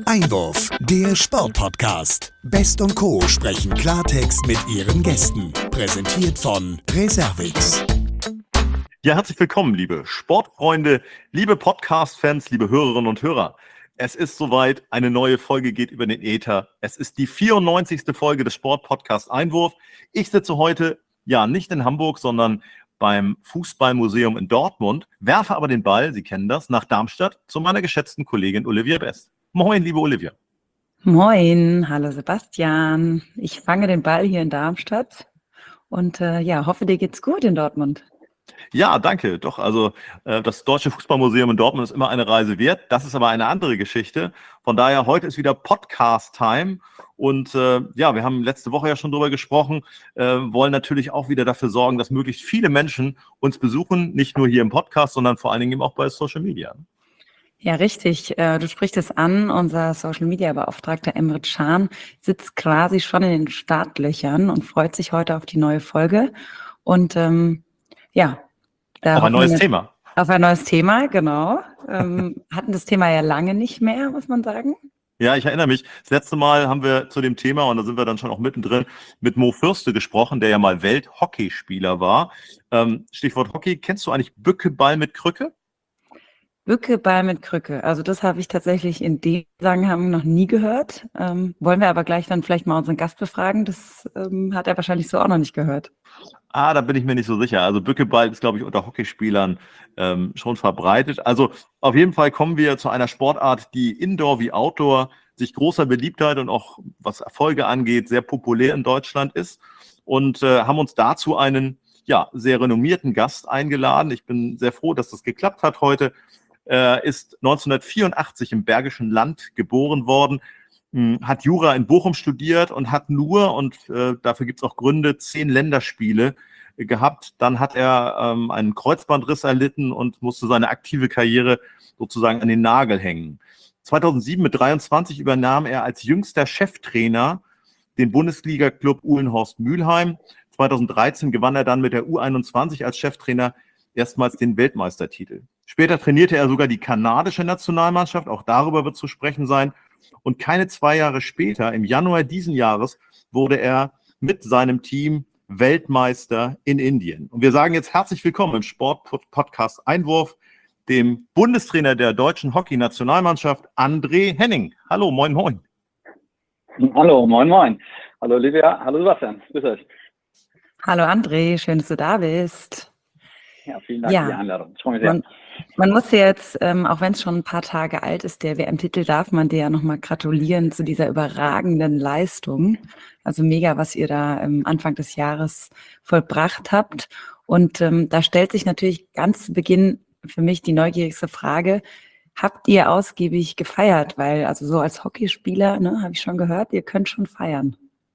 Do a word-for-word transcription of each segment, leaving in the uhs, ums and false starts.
Einwurf, der Sportpodcast. Best und Co. sprechen Klartext mit ihren Gästen. Präsentiert von Reservix. Ja, herzlich willkommen, liebe Sportfreunde, liebe Podcast-Fans, liebe Hörerinnen und Hörer. Es ist soweit, eine neue Folge geht über den Äther. Es ist die vierundneunzigste Folge des Sportpodcast Einwurf. Ich sitze heute, ja, nicht in Hamburg, sondern beim Fußballmuseum in Dortmund, werfe aber den Ball, Sie kennen das, nach Darmstadt zu meiner geschätzten Kollegin Olivia Best. Moin, liebe Olivia. Moin, hallo Sebastian. Ich fange den Ball hier in Darmstadt und äh, ja, hoffe, dir geht's gut in Dortmund. Ja, danke. Doch, also äh, das Deutsche Fußballmuseum in Dortmund ist immer eine Reise wert. Das ist aber eine andere Geschichte. Von daher, heute ist wieder Podcast-Time. Und äh, ja, wir haben letzte Woche ja schon drüber gesprochen, äh, wollen natürlich auch wieder dafür sorgen, dass möglichst viele Menschen uns besuchen, nicht nur hier im Podcast, sondern vor allen Dingen eben auch bei Social Media. Ja, richtig. Äh, du sprichst es an. Unser Social-Media-Beauftragter Emre Can sitzt quasi schon in den Startlöchern und freut sich heute auf die neue Folge. Und ähm, ja, da Auf ein neues wir, Thema. Auf ein neues Thema, genau. ähm, hatten das Thema ja lange nicht mehr, muss man sagen. Ja, ich erinnere mich. Das letzte Mal haben wir zu dem Thema, und da sind wir dann schon auch mittendrin, mit Mo Fürste gesprochen, der ja mal Welthockeyspieler war. Ähm, Stichwort Hockey. Kennst du eigentlich Bückeball mit Krücke? Bückeball mit Krücke. Also das habe ich tatsächlich in dem Zusammenhang noch nie gehört. Ähm, wollen wir aber gleich dann vielleicht mal unseren Gast befragen. Das ähm, hat er wahrscheinlich so auch noch nicht gehört. Ah, da bin ich mir nicht so sicher. Also Bückeball ist, glaube ich, unter Hockeyspielern ähm, schon verbreitet. Also auf jeden Fall kommen wir zu einer Sportart, die Indoor wie Outdoor sich großer Beliebtheit und auch was Erfolge angeht, sehr populär in Deutschland ist. Und äh, haben uns dazu einen ja, sehr renommierten Gast eingeladen. Ich bin sehr froh, dass das geklappt hat heute. Er ist neunzehnhundertvierundachtzig im Bergischen Land geboren worden, hat Jura in Bochum studiert und hat nur, und äh, dafür gibt es auch Gründe, zehn Länderspiele äh, gehabt. Dann hat er ähm, einen Kreuzbandriss erlitten und musste seine aktive Karriere sozusagen an den Nagel hängen. zweitausendsieben mit dreiundzwanzig übernahm er als jüngster Cheftrainer den Bundesliga-Club Uhlenhorst Mülheim. zweitausenddreizehn gewann er dann mit der U einundzwanzig als Cheftrainer erstmals den Weltmeistertitel. Später trainierte er sogar die kanadische Nationalmannschaft, auch darüber wird zu sprechen sein. Und keine zwei Jahre später, im Januar diesen Jahres, wurde er mit seinem Team Weltmeister in Indien. Und wir sagen jetzt herzlich willkommen im Sport-Podcast Einwurf, dem Bundestrainer der deutschen Hockey-Nationalmannschaft, André Henning. Hallo, moin, moin. Hallo, moin, moin. Hallo, Olivia. Hallo, Sebastian. Grüß euch. Hallo, André. Schön, dass du da bist. Ja, vielen Dank Ja, für die Einladung. Ich freue mich sehr. Man, man muss dir jetzt, ähm, auch wenn es schon ein paar Tage alt ist, der W M-Titel, darf man dir ja nochmal gratulieren zu dieser überragenden Leistung. Also mega, was ihr da ähm, Anfang des Jahres vollbracht habt. Und ähm, da stellt sich natürlich ganz zu Beginn für mich die neugierigste Frage: Habt ihr ausgiebig gefeiert? Weil, also so als Hockeyspieler, ne, habe ich schon gehört, ihr könnt schon feiern.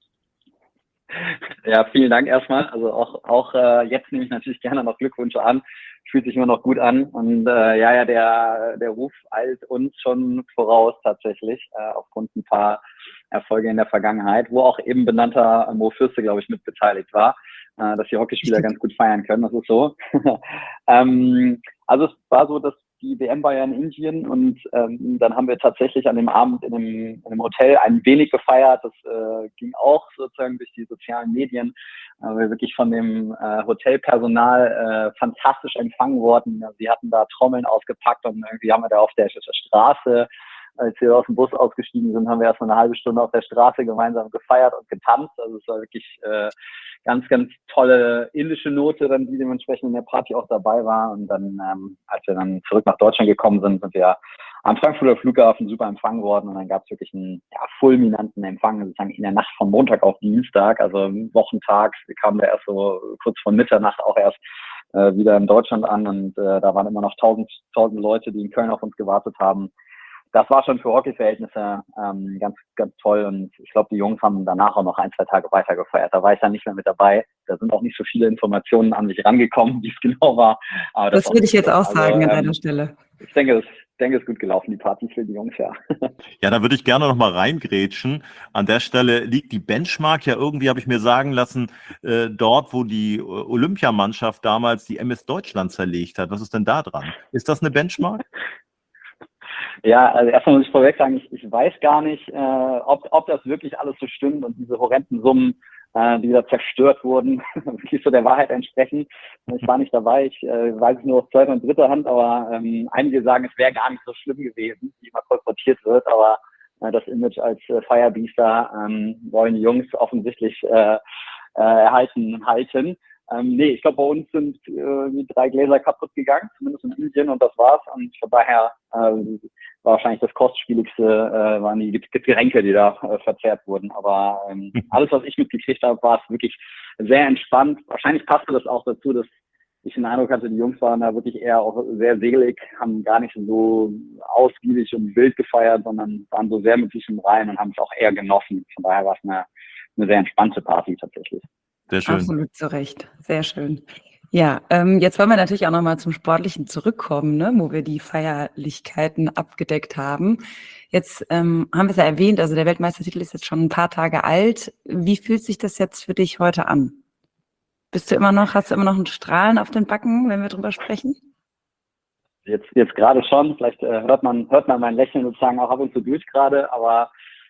Ja, vielen Dank erstmal. Also auch, auch äh, jetzt nehme ich natürlich gerne noch Glückwünsche an. Fühlt sich immer noch gut an. Und äh, ja, ja, der, der Ruf eilt uns schon voraus tatsächlich, äh, aufgrund ein paar Erfolge in der Vergangenheit, wo auch eben benannter Mo Fürste, glaube ich, mit beteiligt war, äh, dass die Hockeyspieler ganz gut feiern können. Das ist so. ähm, also es war so, dass die W M war ja in Indien und ähm, dann haben wir tatsächlich an dem Abend in einem, in einem Hotel ein wenig gefeiert. Das äh, ging auch sozusagen durch die sozialen Medien. Äh, wir wirklich von dem äh, Hotelpersonal äh, fantastisch empfangen worden. Sie hatten da Trommeln ausgepackt und irgendwie haben wir da auf der, der Straße, als wir aus dem Bus ausgestiegen sind, haben wir erst mal eine halbe Stunde auf der Straße gemeinsam gefeiert und getanzt. Also es war wirklich äh, ganz, ganz tolle indische Note, dann die dementsprechend in der Party auch dabei war. Und dann, ähm, als wir dann zurück nach Deutschland gekommen sind, sind wir am Frankfurter Flughafen super empfangen worden. Und dann gab es wirklich einen ja, fulminanten Empfang, sozusagen in der Nacht von Montag auf Dienstag, also Wochentag. Wir kamen da erst so kurz vor Mitternacht auch erst äh, wieder in Deutschland an. Und äh, da waren immer noch tausend, tausend Leute, die in Köln auf uns gewartet haben. Das war schon für Hockey-Verhältnisse ähm, ganz, ganz toll. Und ich glaube, die Jungs haben danach auch noch ein, zwei Tage weiter gefeiert. Da war ich dann nicht mehr mit dabei. Da sind auch nicht so viele Informationen an mich rangekommen, wie es genau war. Aber das Das würde ich jetzt auch also, sagen an ähm, deiner Stelle. Ich denke, es, ich denke, es ist gut gelaufen, die Party für die Jungs, ja. Ja, da würde ich gerne noch mal reingrätschen. An der Stelle liegt die Benchmark ja irgendwie, habe ich mir sagen lassen, äh, dort, wo die Olympiamannschaft damals die M S Deutschland zerlegt hat. Was ist denn da dran? Ist das eine Benchmark? Ja, also erstmal muss ich vorweg sagen, ich, ich weiß gar nicht, äh, ob, ob das wirklich alles so stimmt und diese horrenden Summen, äh, die da zerstört wurden, wirklich so der Wahrheit entsprechen. Ich war nicht dabei, ich äh, weiß es nur aus zweiter und dritter Hand, aber ähm, einige sagen, es wäre gar nicht so schlimm gewesen, wie immer kolportiert wird, aber äh, das Image als äh, Firebeaster ähm, wollen die Jungs offensichtlich äh, äh, erhalten halten. Ähm, nee, ich glaube, bei uns sind äh, die drei Gläser kaputt gegangen, zumindest in Indien, und das war's. Und von daher äh, war wahrscheinlich das kostspieligste, äh, waren die Getränke, die da äh, verzehrt wurden. Aber ähm, alles, was ich mitgekriegt habe, war es wirklich sehr entspannt. Wahrscheinlich passte das auch dazu, dass ich den Eindruck hatte, die Jungs waren da wirklich eher auch sehr selig, haben gar nicht so ausgiebig und wild gefeiert, sondern waren so sehr mit sich im Reinen und haben es auch eher genossen. Von daher war es eine, eine sehr entspannte Party tatsächlich. Sehr schön. Absolut zu Recht. Sehr schön. Ja, ähm, jetzt wollen wir natürlich auch nochmal zum Sportlichen zurückkommen, ne, wo wir die Feierlichkeiten abgedeckt haben. Jetzt ähm, haben wir es ja erwähnt, also der Weltmeistertitel ist jetzt schon ein paar Tage alt. Wie fühlt sich das jetzt für dich heute an? Bist du immer noch, hast du immer noch ein Strahlen auf den Backen, wenn wir drüber sprechen? Jetzt, jetzt gerade schon. Vielleicht äh, hört man, hört man mein Lächeln sozusagen auch ab und zu durch gerade, aber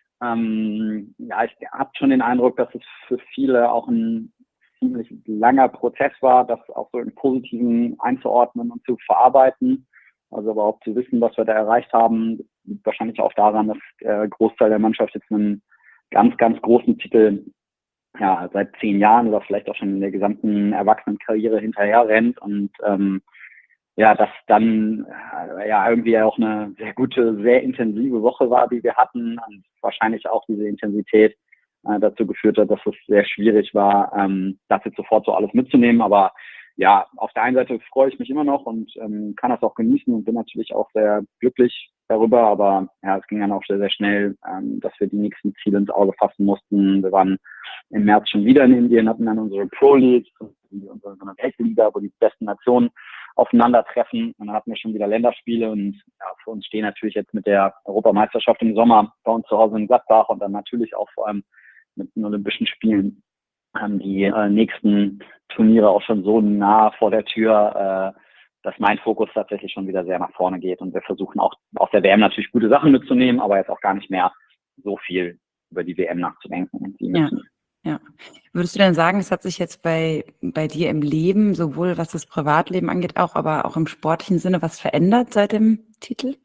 ähm, ja, ich habe schon den Eindruck, dass es für viele auch ein ziemlich langer Prozess war, das auch so im Positiven einzuordnen und zu verarbeiten. Also überhaupt zu wissen, was wir da erreicht haben, liegt wahrscheinlich auch daran, dass der Großteil der Mannschaft jetzt einen ganz, ganz großen Titel ja seit zehn Jahren oder vielleicht auch schon in der gesamten Erwachsenenkarriere hinterher rennt und ähm, ja, das dann äh, ja irgendwie auch eine sehr gute, sehr intensive Woche war, die wir hatten, und wahrscheinlich auch diese Intensität äh, dazu geführt hat, dass es sehr schwierig war, ähm, das jetzt sofort so alles mitzunehmen. Aber ja, auf der einen Seite freue ich mich immer noch und ähm, kann das auch genießen und bin natürlich auch sehr glücklich darüber. Aber ja, es ging dann auch sehr, sehr schnell, ähm, dass wir die nächsten Ziele ins Auge fassen mussten. Wir waren im März schon wieder in Indien, hatten dann unsere Pro League, unsere Weltliga, wo die besten Nationen aufeinandertreffen. Und dann hatten wir schon wieder Länderspiele und ja, für uns stehen natürlich jetzt mit der Europameisterschaft im Sommer bei uns zu Hause in Gladbach und dann natürlich auch vor allem mit den Olympischen Spielen haben die äh, nächsten Turniere auch schon so nah vor der Tür, äh, dass mein Fokus tatsächlich schon wieder sehr nach vorne geht und wir versuchen auch aus der W M natürlich gute Sachen mitzunehmen, aber jetzt auch gar nicht mehr so viel über die W M nachzudenken und die Ja. Ja. Würdest du denn sagen, es hat sich jetzt bei, bei dir im Leben, sowohl was das Privatleben angeht, auch, aber auch im sportlichen Sinne was verändert seit dem Titel?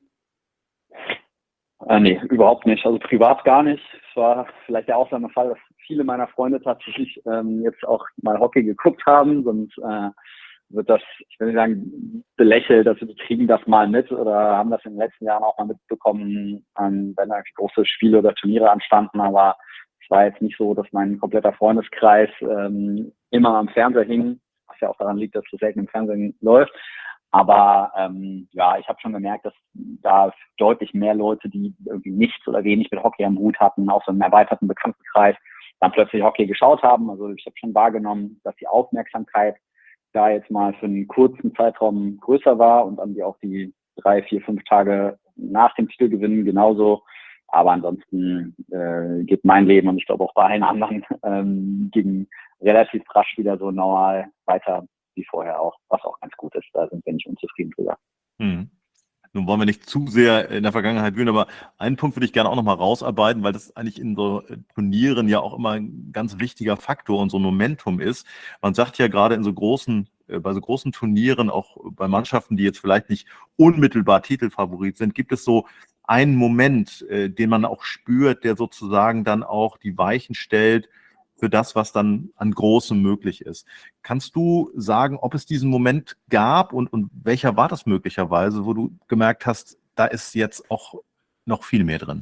Äh, nee, überhaupt nicht. Also privat gar nicht. Es war vielleicht der Ausnahmefall, dass viele meiner Freunde tatsächlich ähm, jetzt auch mal Hockey geguckt haben, sonst äh, wird das, ich will nicht sagen, belächelt, dass wir kriegen das mal mit oder haben das in den letzten Jahren auch mal mitbekommen, ähm, wenn da große Spiele oder Turniere anstanden, aber es war jetzt nicht so, dass mein kompletter Freundeskreis ähm, immer am Fernseher hing, was ja auch daran liegt, dass es selten im Fernsehen läuft. Aber ähm, ja, ich habe schon gemerkt, dass da deutlich mehr Leute, die irgendwie nichts oder wenig mit Hockey am Hut hatten, auch so einen erweiterten Bekanntenkreis, dann plötzlich Hockey geschaut haben. Also ich habe schon wahrgenommen, dass die Aufmerksamkeit da jetzt mal für einen kurzen Zeitraum größer war und dann die auch die drei, vier, fünf Tage nach dem Titelgewinn genauso. Aber ansonsten äh, geht mein Leben und ich glaube auch bei allen anderen ähm, ging relativ rasch wieder so normal weiter wie vorher auch, was auch ganz gut ist. Da sind wir nicht unzufrieden drüber. Hm. Nun wollen wir nicht zu sehr in der Vergangenheit wühlen, aber einen Punkt würde ich gerne auch nochmal rausarbeiten, weil das eigentlich in so Turnieren ja auch immer ein ganz wichtiger Faktor und so ein Momentum ist. Man sagt ja gerade in so großen, bei so großen Turnieren, auch bei Mannschaften, die jetzt vielleicht nicht unmittelbar Titelfavorit sind, gibt es so einen Moment, äh, den man auch spürt, der sozusagen dann auch die Weichen stellt für das, was dann an Großem möglich ist. Kannst du sagen, ob es diesen Moment gab und, und welcher war das möglicherweise, wo du gemerkt hast, da ist jetzt auch noch viel mehr drin?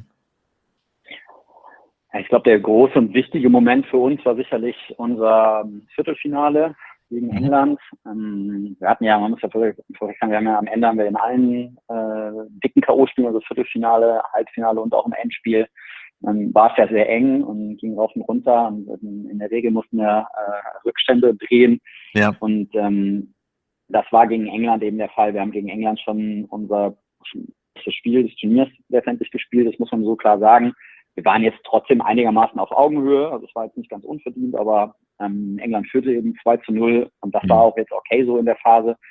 Ich glaube, der große und wichtige Moment für uns war sicherlich unser Viertelfinale gegen England. Ähm, wir hatten ja, man muss ja vorweg sagen, wir haben ja am Ende haben wir in allen äh, dicken K O-Spielen, also Viertelfinale, Halbfinale und auch im Endspiel, ähm, war es ja sehr eng und ging rauf und runter. Und in, in der Regel mussten wir äh, Rückstände drehen. Ja. Und ähm, das war gegen England eben der Fall. Wir haben gegen England schon unser Spiel des Turniers letztendlich gespielt, das muss man so klar sagen. Wir waren jetzt trotzdem einigermaßen auf Augenhöhe, also es war jetzt nicht ganz unverdient, aber ähm, England führte eben zwei zu null und das war auch jetzt okay so in der Phase.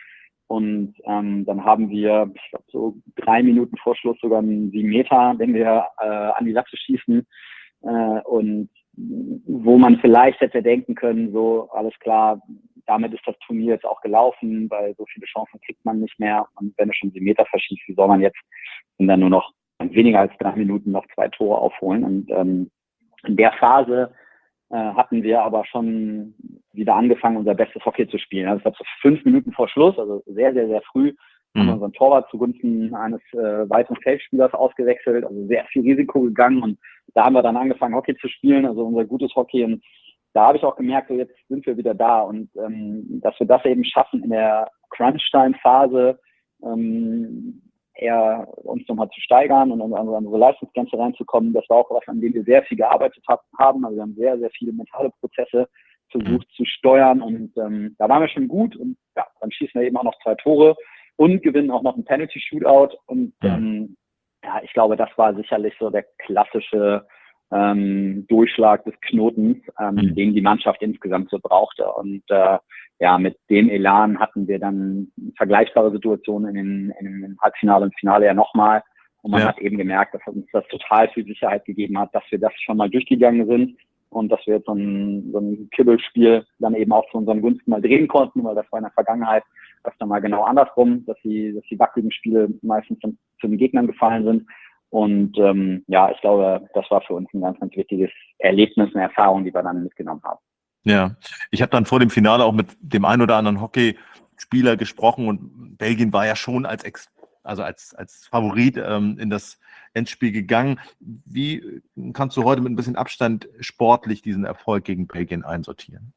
Und ähm, dann haben wir, ich glaube, so drei Minuten vor Schluss sogar einen sieben Meter, den wir äh, an die Latte schießen. Äh, und wo man vielleicht hätte denken können, so, alles klar, damit ist das Turnier jetzt auch gelaufen, weil so viele Chancen kriegt man nicht mehr. Und wenn es schon sieben Meter verschießt, wie soll man jetzt in dann nur noch weniger als drei Minuten noch zwei Tore aufholen? Und ähm, in der Phase äh, hatten wir aber schon wieder angefangen, unser bestes Hockey zu spielen. Also ich glaube, so fünf Minuten vor Schluss, also sehr, sehr, sehr früh, mhm. haben wir unseren Torwart zugunsten eines äh, weiteren Feldspielers ausgewechselt, also sehr viel Risiko gegangen. Und da haben wir dann angefangen, Hockey zu spielen, also unser gutes Hockey. Und da habe ich auch gemerkt, so jetzt sind wir wieder da. Und ähm, dass wir das eben schaffen, in der Crunch-Time-Phase ähm, eher uns nochmal zu steigern und an unsere Leistungsgrenze reinzukommen, das war auch was, an dem wir sehr viel gearbeitet haben. Also wir haben sehr, sehr viele mentale Prozesse versucht zu steuern und ähm, da waren wir schon gut und ja, dann schießen wir eben auch noch zwei Tore und gewinnen auch noch einen Penalty-Shootout und ähm, ja, ich glaube, das war sicherlich so der klassische ähm, Durchschlag des Knotens, ähm, mhm. den die Mannschaft insgesamt so brauchte. Und äh, ja, mit dem Elan hatten wir dann vergleichbare Situationen in den, in den Halbfinale und Finale ja nochmal. Und man ja. hat eben gemerkt, dass uns das total viel Sicherheit gegeben hat, dass wir das schon mal durchgegangen sind und dass wir jetzt so ein, so ein Kibbelspiel dann eben auch zu unseren Gunsten mal drehen konnten, weil das war in der Vergangenheit öfter mal genau andersrum, dass die, dass die wackeligen Spiele meistens zu, zu den Gegnern gefallen sind. Und ähm, ja, ich glaube, das war für uns ein ganz, ganz wichtiges Erlebnis, eine Erfahrung, die wir dann mitgenommen haben. Ja, ich habe dann vor dem Finale auch mit dem einen oder anderen Hockeyspieler gesprochen und Belgien war ja schon als Ex also als, als Favorit ähm, in das Endspiel gegangen. Wie kannst du heute mit ein bisschen Abstand sportlich diesen Erfolg gegen Belgien einsortieren?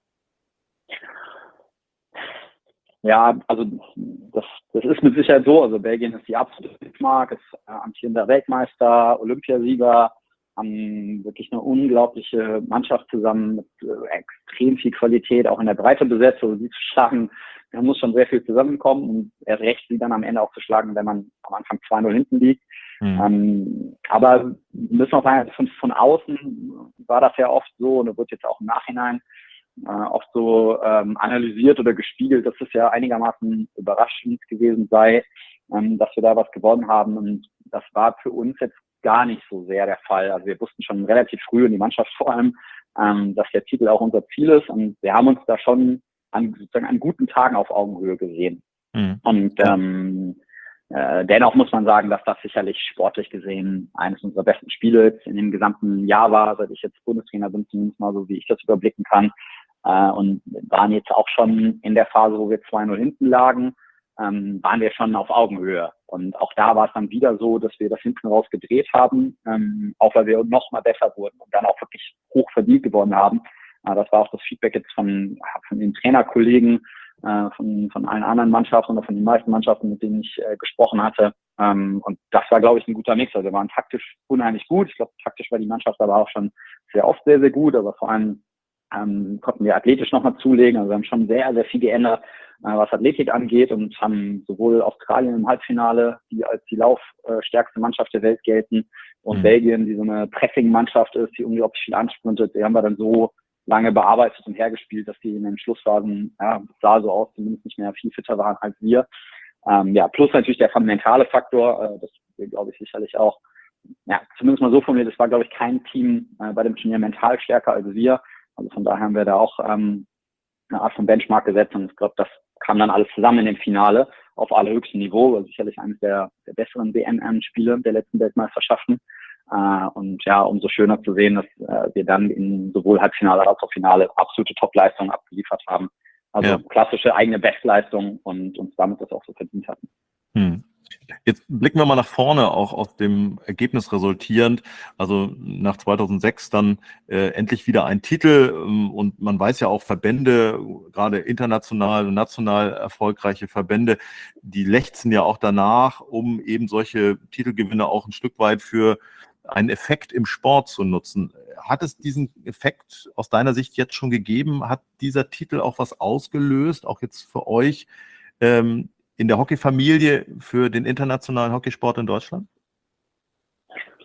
Ja, also das, das ist mit Sicherheit so. Also Belgien ist die absolute Benchmark, ist äh, amtierender Weltmeister, Olympiasieger, haben wirklich eine unglaubliche Mannschaft zusammen mit äh, extrem viel Qualität, auch in der Breite besetzt. Also die zu schlagen, da muss schon sehr viel zusammenkommen und erst recht sie dann am Ende auch zu schlagen, wenn man am Anfang zwei null hinten liegt. Mhm. Ähm, aber müssen auch sagen, von, von außen war das ja oft so und das wird jetzt auch im Nachhinein äh, oft so ähm, analysiert oder gespiegelt, dass es ja einigermaßen überraschend gewesen sei, ähm, dass wir da was gewonnen haben. Und das war für uns jetzt gar nicht so sehr der Fall. Also wir wussten schon relativ früh in die Mannschaft vor allem, ähm, dass der Titel auch unser Ziel ist. Und wir haben uns da schon an, sozusagen an guten Tagen auf Augenhöhe gesehen. Mhm. Und ähm, äh, dennoch muss man sagen, dass das sicherlich sportlich gesehen eines unserer besten Spiele in dem gesamten Jahr war, seit ich jetzt Bundestrainer bin, zumindest mal so, wie ich das überblicken kann. Äh, und waren jetzt auch schon in der Phase, wo wir zwei null hinten lagen, ähm, waren wir schon auf Augenhöhe. Und auch da war es dann wieder so, dass wir das hinten raus gedreht haben, ähm, auch weil wir noch mal besser wurden und dann auch wirklich hoch verdient gewonnen haben. Äh, das war auch das Feedback jetzt von, von den Trainerkollegen, äh, von, von allen anderen Mannschaften oder von den meisten Mannschaften, mit denen ich äh, gesprochen hatte. Ähm, und das war, glaube ich, ein guter Mix. Also wir waren taktisch unheimlich gut. Ich glaube, taktisch war die Mannschaft aber auch schon sehr oft sehr, sehr gut, aber vor allem Ähm, konnten wir athletisch nochmal zulegen. Also wir haben schon sehr, sehr viel geändert, äh, was Athletik angeht und haben sowohl Australien im Halbfinale, die als die laufstärkste Mannschaft der Welt gelten, und mhm. Belgien, die so eine Pressing-Mannschaft ist, die unglaublich viel ansprintet, die haben wir dann so lange bearbeitet und hergespielt, dass die in den Schlussphasen, ja, sah so aus, zumindest nicht mehr viel fitter waren als wir. Ähm, ja, plus natürlich der fundamentale Faktor, äh, das glaube ich sicherlich auch, ja, zumindest mal so formuliert, es war, glaube ich, kein Team äh, bei dem Turnier mental stärker als wir. Also von daher haben wir da auch ähm, eine Art von Benchmark gesetzt und ich glaube, das kam dann alles zusammen in dem Finale auf allerhöchstem Niveau, also sicherlich eines der, der besseren W M-Spiele der letzten Weltmeisterschaften. Äh, und ja, umso schöner zu sehen, dass äh, wir dann in sowohl Halbfinale als auch Finale absolute Top-Leistungen abgeliefert haben. Also ja. klassische eigene Bestleistung und uns damit das auch so verdient hatten. Hm. Jetzt blicken wir mal nach vorne, auch aus dem Ergebnis resultierend. Also nach zweitausendsechs dann äh, endlich wieder ein Titel ähm, und man weiß ja auch, Verbände, gerade international und national erfolgreiche Verbände, die lechzen ja auch danach, um eben solche Titelgewinne auch ein Stück weit für einen Effekt im Sport zu nutzen. Hat es diesen Effekt aus deiner Sicht jetzt schon gegeben? Hat dieser Titel auch was ausgelöst, auch jetzt für euch, ähm, in der Hockeyfamilie für den internationalen Hockeysport in Deutschland?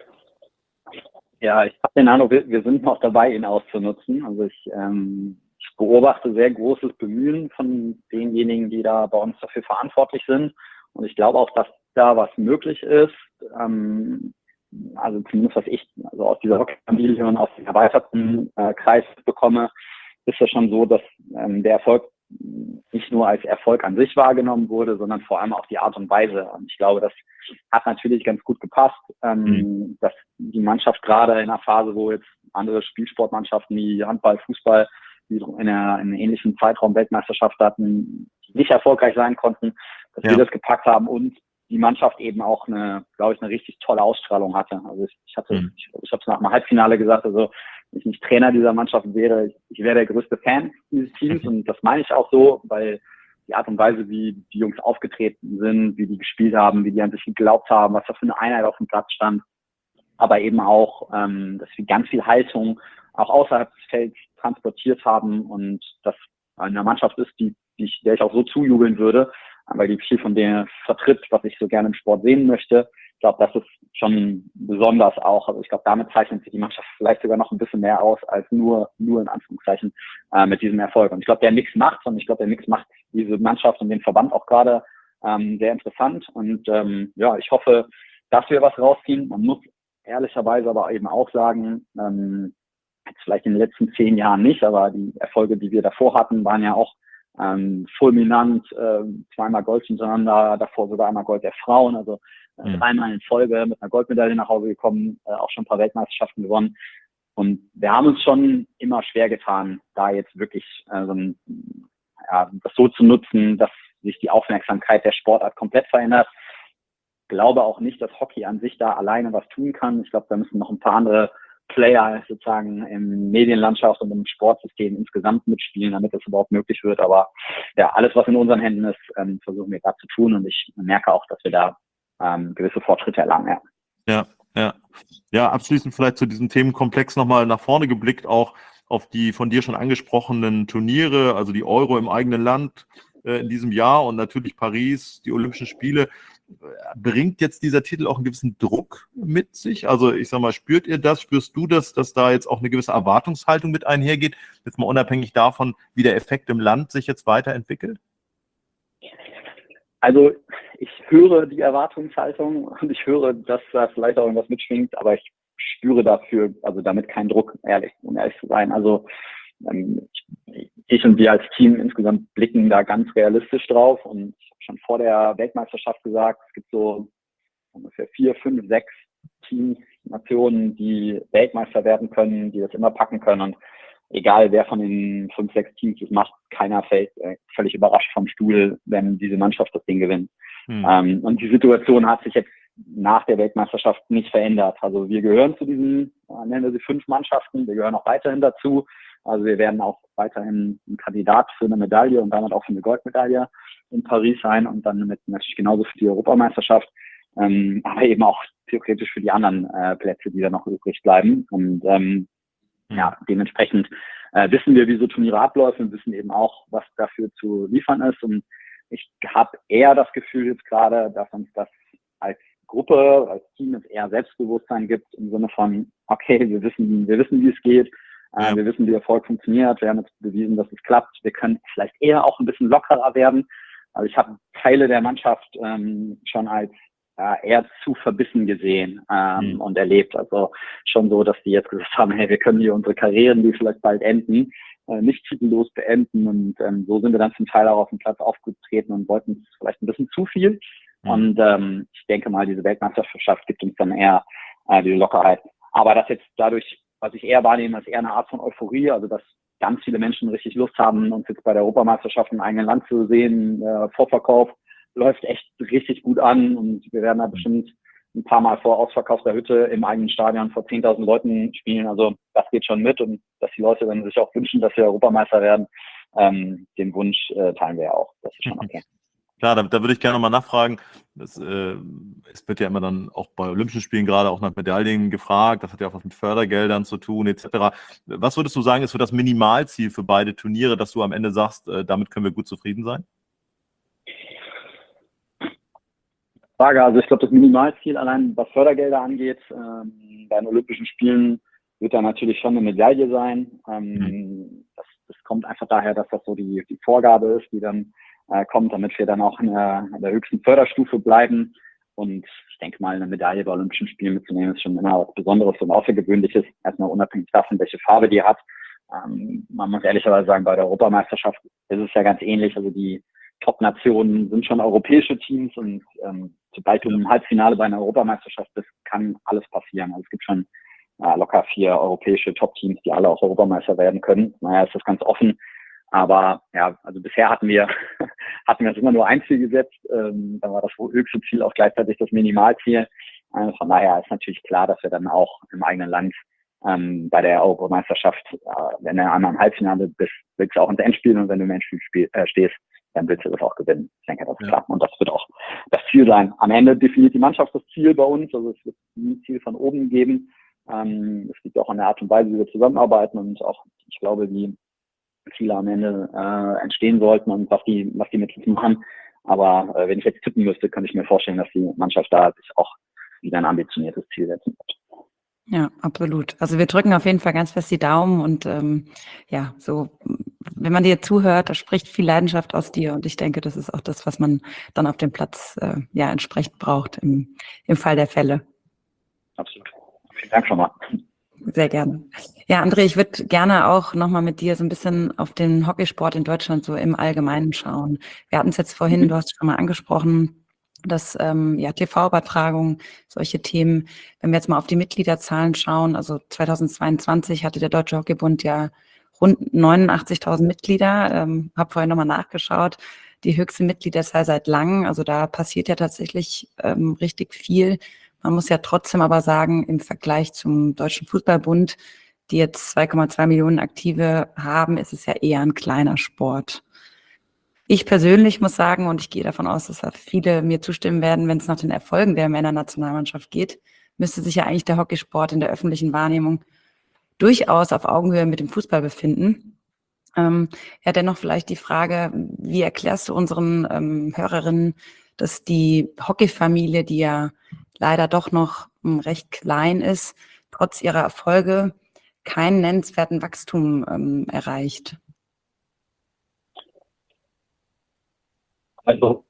Ja, ich habe den Eindruck, wir, wir sind noch dabei, ihn auszunutzen. Also ich, ähm, ich beobachte sehr großes Bemühen von denjenigen, die da bei uns dafür verantwortlich sind. Und ich glaube auch, dass da was möglich ist. Ähm, also zumindest was ich also aus dieser Familie und aus dem erweiterten äh, Kreis bekomme, ist ja schon so, dass ähm, der Erfolg nicht nur als Erfolg an sich wahrgenommen wurde, sondern vor allem auch die Art und Weise. Und ich glaube, das hat natürlich ganz gut gepasst, ähm, mhm. dass die Mannschaft gerade in einer Phase, wo jetzt andere Spielsportmannschaften wie Handball, Fußball, die in, einer, in einem ähnlichen Zeitraum Weltmeisterschaft hatten, nicht erfolgreich sein konnten, dass ja. wir das gepackt haben und die Mannschaft eben auch eine, glaube ich, eine richtig tolle Ausstrahlung hatte. Also ich, ich hatte, mhm. ich, ich habe es nach dem Halbfinale gesagt, also wenn ich nicht Trainer dieser Mannschaft wäre, ich, ich wäre der größte Fan dieses Teams mhm. und das meine ich auch so, weil die Art und Weise, wie die Jungs aufgetreten sind, wie die gespielt haben, wie die an sich geglaubt haben, was da für eine Einheit auf dem Platz stand, aber eben auch, ähm, dass wir ganz viel Haltung auch außerhalb des Felds transportiert haben und das eine Mannschaft ist, die, die ich, der ich auch so zujubeln würde, weil die viel von dem vertritt, was ich so gerne im Sport sehen möchte. Ich glaube, das ist schon besonders auch. Also ich glaube, damit zeichnet sich die Mannschaft vielleicht sogar noch ein bisschen mehr aus als nur, nur in Anführungszeichen äh, mit diesem Erfolg. Und ich glaube, der Mix macht's und ich glaube, der Mix macht diese Mannschaft und den Verband auch gerade ähm, sehr interessant. Und ähm, ja, ich hoffe, dass wir was rausziehen. Man muss ehrlicherweise aber eben auch sagen, ähm, jetzt vielleicht in den letzten zehn Jahren nicht, aber die Erfolge, die wir davor hatten, waren ja auch ähm, fulminant, äh, zweimal Gold hintereinander, davor sogar einmal Gold der Frauen, also äh, mhm. dreimal in Folge mit einer Goldmedaille nach Hause gekommen, äh, auch schon ein paar Weltmeisterschaften gewonnen. Und wir haben uns schon immer schwer getan, da jetzt wirklich äh, so ein, ja, das so zu nutzen, dass sich die Aufmerksamkeit der Sportart komplett verändert. Ich glaube auch nicht, dass Hockey an sich da alleine was tun kann. Ich glaube, da müssen noch ein paar andere Player sozusagen im Medienlandschaft und im Sportsystem insgesamt mitspielen, damit das überhaupt möglich wird. Aber ja, alles, was in unseren Händen ist, ähm, versuchen wir gerade zu tun und ich merke auch, dass wir da ähm, gewisse Fortschritte erlangen. Ja. Ja, ja. Ja, abschließend vielleicht zu diesem Themenkomplex nochmal nach vorne geblickt, auch auf die von dir schon angesprochenen Turniere, also die Euro im eigenen Land äh, in diesem Jahr und natürlich Paris, die Olympischen Spiele. Bringt jetzt dieser Titel auch einen gewissen Druck mit sich? Also ich sag mal, spürt ihr das, spürst du das, dass da jetzt auch eine gewisse Erwartungshaltung mit einhergeht, jetzt mal unabhängig davon, wie der Effekt im Land sich jetzt weiterentwickelt? Also ich höre die Erwartungshaltung und ich höre, dass da vielleicht auch irgendwas mitschwingt, aber ich spüre dafür, also damit keinen Druck, ehrlich, um ehrlich zu sein. Also ähm, ich, ich und wir als Team insgesamt blicken da ganz realistisch drauf und ich habe schon vor der Weltmeisterschaft gesagt, es gibt so ungefähr vier, fünf, sechs Teams, Nationen, die Weltmeister werden können, die das immer packen können und egal wer von den fünf, sechs Teams das macht, keiner fällt äh, völlig überrascht vom Stuhl, wenn diese Mannschaft das Ding gewinnt. Hm. Ähm, und die Situation hat sich jetzt nach der Weltmeisterschaft nicht verändert. Also wir gehören zu diesen, äh, nennen wir sie fünf Mannschaften, wir gehören auch weiterhin dazu. Also wir werden auch weiterhin ein Kandidat für eine Medaille und damit auch für eine Goldmedaille in Paris sein und dann mit, natürlich genauso für die Europameisterschaft, ähm, aber eben auch theoretisch für die anderen äh, Plätze, die da noch übrig bleiben. Und ähm, ja, dementsprechend äh, wissen wir, wie so Turniere abläufen und wissen eben auch, was dafür zu liefern ist. Und ich habe eher das Gefühl jetzt gerade, dass uns das als Gruppe, als Team es eher Selbstbewusstsein gibt im Sinne von, okay, wir wissen, wir wissen, wie es geht. Äh, ja. Wir wissen, wie Erfolg funktioniert. Wir haben jetzt bewiesen, dass es klappt. Wir können vielleicht eher auch ein bisschen lockerer werden. Also ich habe Teile der Mannschaft ähm, schon als ja, eher zu verbissen gesehen ähm, mhm. und erlebt. Also schon so, dass die jetzt gesagt haben, hey, wir können hier unsere Karrieren, die vielleicht bald enden, äh, nicht titellos beenden. Und ähm, so sind wir dann zum Teil auch auf dem Platz aufgetreten und wollten vielleicht ein bisschen zu viel. Mhm. Und ähm, ich denke mal, diese Weltmeisterschaft gibt uns dann eher äh, diese Lockerheit. Aber das jetzt dadurch, was ich eher wahrnehme, ist eher eine Art von Euphorie, also dass ganz viele Menschen richtig Lust haben, uns jetzt bei der Europameisterschaft im eigenen Land zu sehen. Der Vorverkauf läuft echt richtig gut an und wir werden da bestimmt ein paar Mal vor ausverkaufter Hütte im eigenen Stadion vor zehntausend Leuten spielen. Also das geht schon mit und dass die Leute dann sich auch wünschen, dass wir Europameister werden, ähm, den Wunsch äh, teilen wir ja auch. Das ist schon okay. Klar, da, da würde ich gerne nochmal nachfragen. Das, äh, es wird ja immer dann auch bei Olympischen Spielen gerade auch nach Medaillen gefragt. Das hat ja auch was mit Fördergeldern zu tun, et cetera. Was würdest du sagen, ist so das Minimalziel für beide Turniere, dass du am Ende sagst, äh, damit können wir gut zufrieden sein? Frage, also ich glaube, das Minimalziel allein, was Fördergelder angeht, ähm, bei den Olympischen Spielen wird da natürlich schon eine Medaille sein. Ähm, mhm. das, das kommt einfach daher, dass das so die, die Vorgabe ist, die dann äh, kommt, damit wir dann auch in der, in der höchsten Förderstufe bleiben. Und ich denke mal, eine Medaille bei Olympischen Spielen mitzunehmen, ist schon immer was Besonderes und Außergewöhnliches, erstmal unabhängig davon, welche Farbe die hat. Ähm, man muss ehrlicherweise sagen, bei der Europameisterschaft ist es ja ganz ähnlich. Also die Top-Nationen sind schon europäische Teams und ähm, sobald du im Halbfinale bei einer Europameisterschaft bist, kann alles passieren. Also es gibt schon äh, locker vier europäische Top-Teams, die alle auch Europameister werden können. Naja, ist das ganz offen. Aber ja, also bisher hatten wir hatten wir uns immer nur ein Ziel gesetzt. Ähm, dann war das höchste Ziel auch gleichzeitig das Minimalziel. Äh, von daher ist natürlich klar, dass wir dann auch im eigenen Land ähm, bei der Europameisterschaft, äh, wenn du einmal im Halbfinale bist, willst du auch ins Endspiel und wenn du im Endspiel spiel, äh, stehst, dann willst du das auch gewinnen. Ich denke, das ist Ja. klar. Und das wird auch das Ziel sein. Am Ende definiert die Mannschaft das Ziel bei uns. Also es wird nie ein Ziel von oben geben. Ähm, es liegt auch an der Art und Weise, wie wir zusammenarbeiten und auch, ich glaube, wie Ziele am Ende äh, entstehen sollten und was die, was die mit uns machen. Aber äh, wenn ich jetzt tippen müsste, könnte ich mir vorstellen, dass die Mannschaft da sich auch wieder ein ambitioniertes Ziel setzen wird. Ja, absolut. Also wir drücken auf jeden Fall ganz fest die Daumen und ähm, ja, so, wenn man dir zuhört, da spricht viel Leidenschaft aus dir und ich denke, das ist auch das, was man dann auf dem Platz äh, ja entsprechend braucht im, im Fall der Fälle. Absolut. Vielen Dank schon mal. Sehr gerne. Ja, André, ich würde gerne auch nochmal mit dir so ein bisschen auf den Hockeysport in Deutschland so im Allgemeinen schauen. Wir hatten es jetzt vorhin, Mhm. du hast schon mal angesprochen, dass ähm, ja, T V-Übertragung, solche Themen, wenn wir jetzt mal auf die Mitgliederzahlen schauen, also zweitausendzweiundzwanzig hatte der Deutsche Hockeybund ja rund neunundachtzigtausend Mitglieder, ähm, habe vorhin nochmal nachgeschaut, die höchste Mitgliederzahl seit langem, also da passiert ja tatsächlich ähm, richtig viel. Man muss ja trotzdem aber sagen, im Vergleich zum Deutschen Fußballbund, die jetzt zwei Komma zwei Millionen Aktive haben, ist es ja eher ein kleiner Sport. Ich persönlich muss sagen, und ich gehe davon aus, dass da viele mir zustimmen werden, wenn es nach den Erfolgen der Männernationalmannschaft geht, müsste sich ja eigentlich der Hockeysport in der öffentlichen Wahrnehmung durchaus auf Augenhöhe mit dem Fußball befinden. Ähm, ja, dennoch vielleicht die Frage, wie erklärst du unseren ähm, Hörerinnen, dass die Hockeyfamilie, die ja leider doch noch ähm, recht klein ist, trotz ihrer Erfolge keinen nennenswerten Wachstum ähm, erreicht? Also,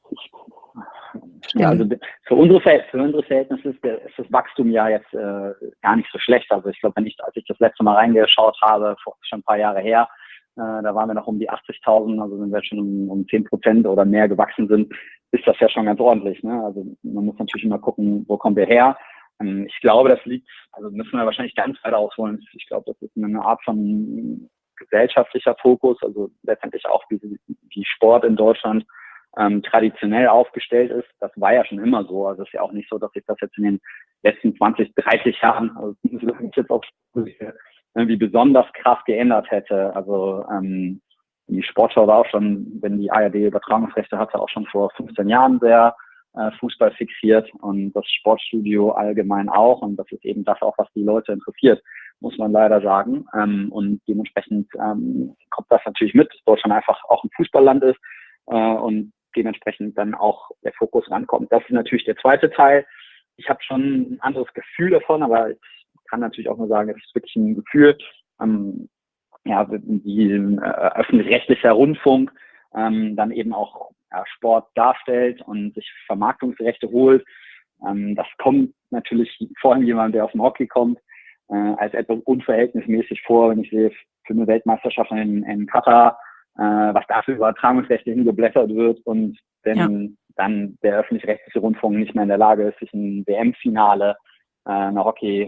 ja, also für unsere, für unsere Verhältnisse ist, der, ist das Wachstum ja jetzt äh, gar nicht so schlecht. Also ich glaube, wenn ich, als ich das letzte Mal reingeschaut habe, vor, schon ein paar Jahre her, äh, da waren wir noch um die achtzigtausend, also wenn wir schon um, um zehn Prozent oder mehr gewachsen sind, ist das ja schon ganz ordentlich. Ne? Also man muss natürlich immer gucken, wo kommen wir her. Ähm, ich glaube, das liegt, also müssen wir wahrscheinlich ganz weit ausholen. Ich glaube, das ist eine Art von gesellschaftlicher Fokus, also letztendlich auch wie, wie Sport in Deutschland ähm, traditionell aufgestellt ist. Das war ja schon immer so. Also es ist ja auch nicht so, dass sich das jetzt in den letzten zwanzig, dreißig Jahren, also das ist jetzt auch irgendwie besonders krass geändert hätte. Also ähm, die Sportschau war auch schon, wenn die A R D Übertragungsrechte hatte, auch schon vor fünfzehn Jahren sehr äh, Fußball fixiert und das Sportstudio allgemein auch. Und das ist eben das auch, was die Leute interessiert, muss man leider sagen. Ähm, und dementsprechend ähm, kommt das natürlich mit, dass Deutschland einfach auch ein Fußballland ist äh, und dementsprechend dann auch der Fokus rankommt. Das ist natürlich der zweite Teil. Ich habe schon ein anderes Gefühl davon, aber ich kann natürlich auch nur sagen, es ist wirklich ein Gefühl, ähm, ja, wie äh, öffentlich-rechtlicher Rundfunk ähm, dann eben auch ja, Sport darstellt und sich Vermarktungsrechte holt. Ähm, das kommt natürlich vor allem jemand, der aus dem Hockey kommt, äh, als etwas unverhältnismäßig vor, wenn ich sehe, für eine Weltmeisterschaft in, in Katar, äh, was da für Übertragungsrechte hingeblättert wird und wenn ja. dann der öffentlich-rechtliche Rundfunk nicht mehr in der Lage ist, sich ein W M-Finale äh, einer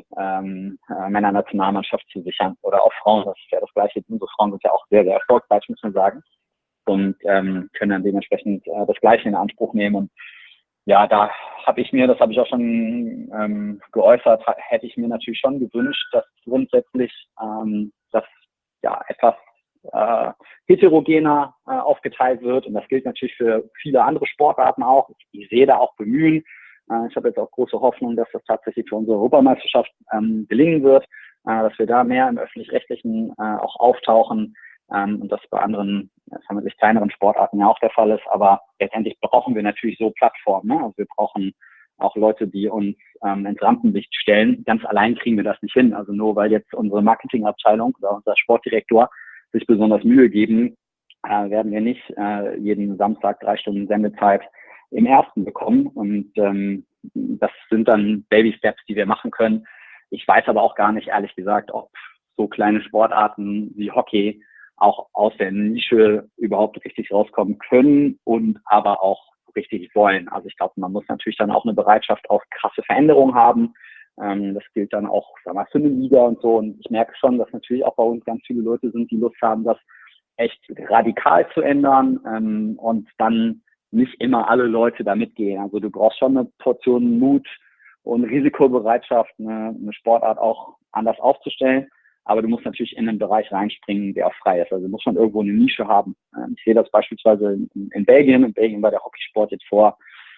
Hockey-Männer-Nationalmannschaft ähm, äh, zu sichern oder auch Frauen, das ist ja das Gleiche. Unsere Frauen sind ja auch sehr, sehr erfolgreich, muss man sagen, und ähm, können dann dementsprechend äh, das Gleiche in Anspruch nehmen. Und ja, da habe ich mir, das habe ich auch schon ähm, geäußert, hätte ich mir natürlich schon gewünscht, dass grundsätzlich ähm, das ja etwas äh, heterogener äh, aufgeteilt wird. Und das gilt natürlich für viele andere Sportarten auch. Ich, ich sehe da auch Bemühen. Äh, ich habe jetzt auch große Hoffnung, dass das tatsächlich für unsere Europameisterschaft ähm, gelingen wird, äh, dass wir da mehr im Öffentlich-Rechtlichen äh, auch auftauchen. Ähm, und das bei anderen, vermutlich kleineren Sportarten ja auch der Fall ist. Aber letztendlich brauchen wir natürlich so Plattformen. Ne? Also wir brauchen auch Leute, die uns ähm, ins Rampenlicht stellen. Ganz allein kriegen wir das nicht hin. Also nur weil jetzt unsere Marketingabteilung oder unser Sportdirektor sich besonders Mühe geben, äh, werden wir nicht äh, jeden Samstag drei Stunden Sendezeit im ersten bekommen. Und ähm, das sind dann Baby Steps, die wir machen können. Ich weiß aber auch gar nicht, ehrlich gesagt, ob so kleine Sportarten wie Hockey auch aus der Nische überhaupt richtig rauskommen können und aber auch richtig wollen. Also ich glaube, man muss natürlich dann auch eine Bereitschaft auf krasse Veränderungen haben. Ähm, das gilt dann auch, sag mal, für eine Liga und so. Und ich merke schon, dass natürlich auch bei uns ganz viele Leute sind, die Lust haben, das echt radikal zu ändern ähm, und dann nicht immer alle Leute da mitgehen. Also du brauchst schon eine Portion Mut und Risikobereitschaft, eine, eine Sportart auch anders aufzustellen. Aber du musst natürlich in einen Bereich reinspringen, der auch frei ist. Also du musst schon irgendwo eine Nische haben. Ich sehe das beispielsweise in, in Belgien. In Belgien war der Hockeysport jetzt vor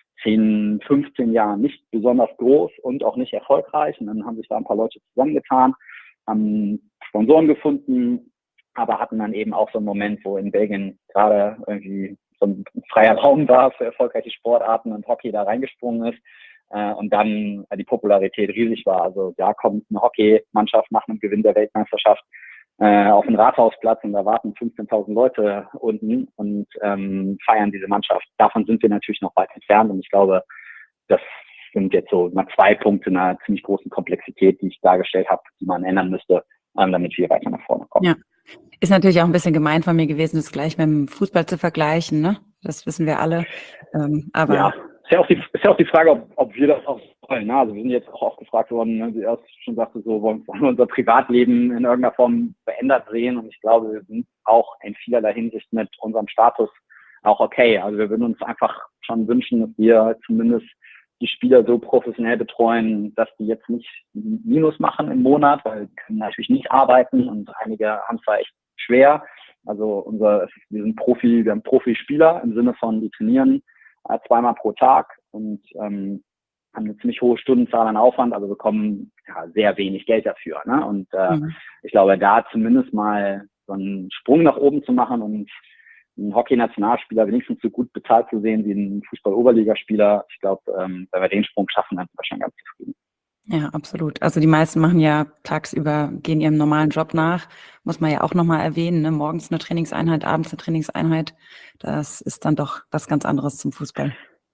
zehn, fünfzehn Jahren nicht besonders groß und auch nicht erfolgreich. Und dann haben sich da ein paar Leute zusammengetan, haben Sponsoren gefunden, aber hatten dann eben auch so einen Moment, wo in Belgien gerade irgendwie so ein freier Raum war für erfolgreiche Sportarten und Hockey da reingesprungen ist. Und dann die Popularität riesig war. Also da kommt eine Hockeymannschaft nach einem Gewinn der Weltmeisterschaft äh, auf den Rathausplatz und da warten fünfzehntausend Leute unten und ähm, feiern diese Mannschaft. Davon sind wir natürlich noch weit entfernt und ich glaube, das sind jetzt so mal zwei Punkte einer ziemlich großen Komplexität, die ich dargestellt habe, die man ändern müsste, ähm, damit wir weiter nach vorne kommen. Ja. Ist natürlich auch ein bisschen gemein von mir gewesen, das gleich mit dem Fußball zu vergleichen, ne? Das wissen wir alle. Ähm, aber ja. Ist ja auch die, ist ja auch die Frage, ob, ob wir das auch wollen. Ne? Also wir sind jetzt auch oft gefragt worden, ne? Wie erst schon sagte, so wollen wir unser Privatleben in irgendeiner Form verändert sehen. Und ich glaube, wir sind auch in vielerlei Hinsicht mit unserem Status auch okay. Also wir würden uns einfach schon wünschen, dass wir zumindest die Spieler so professionell betreuen, dass die jetzt nicht Minus machen im Monat, weil die können natürlich nicht arbeiten und einige haben es zwar echt schwer. Also unser, wir sind Profi, wir haben Profispieler im Sinne von, die trainieren äh, zweimal pro Tag und ähm, haben eine ziemlich hohe Stundenzahl an Aufwand, also bekommen ja, sehr wenig Geld dafür. Ne? Und äh, mhm. ich glaube, da zumindest mal so einen Sprung nach oben zu machen und einen Hockey-Nationalspieler wenigstens so gut bezahlt zu sehen wie ein Fußball-Oberligaspieler, ich glaube, ähm, wenn wir den Sprung schaffen, dann sind wir schon ganz zufrieden. Ja, absolut. Also die meisten machen ja tagsüber, gehen ihrem normalen Job nach, muss man ja auch nochmal erwähnen, ne? Morgens eine Trainingseinheit, abends eine Trainingseinheit, das ist dann doch was ganz anderes zum Fußball.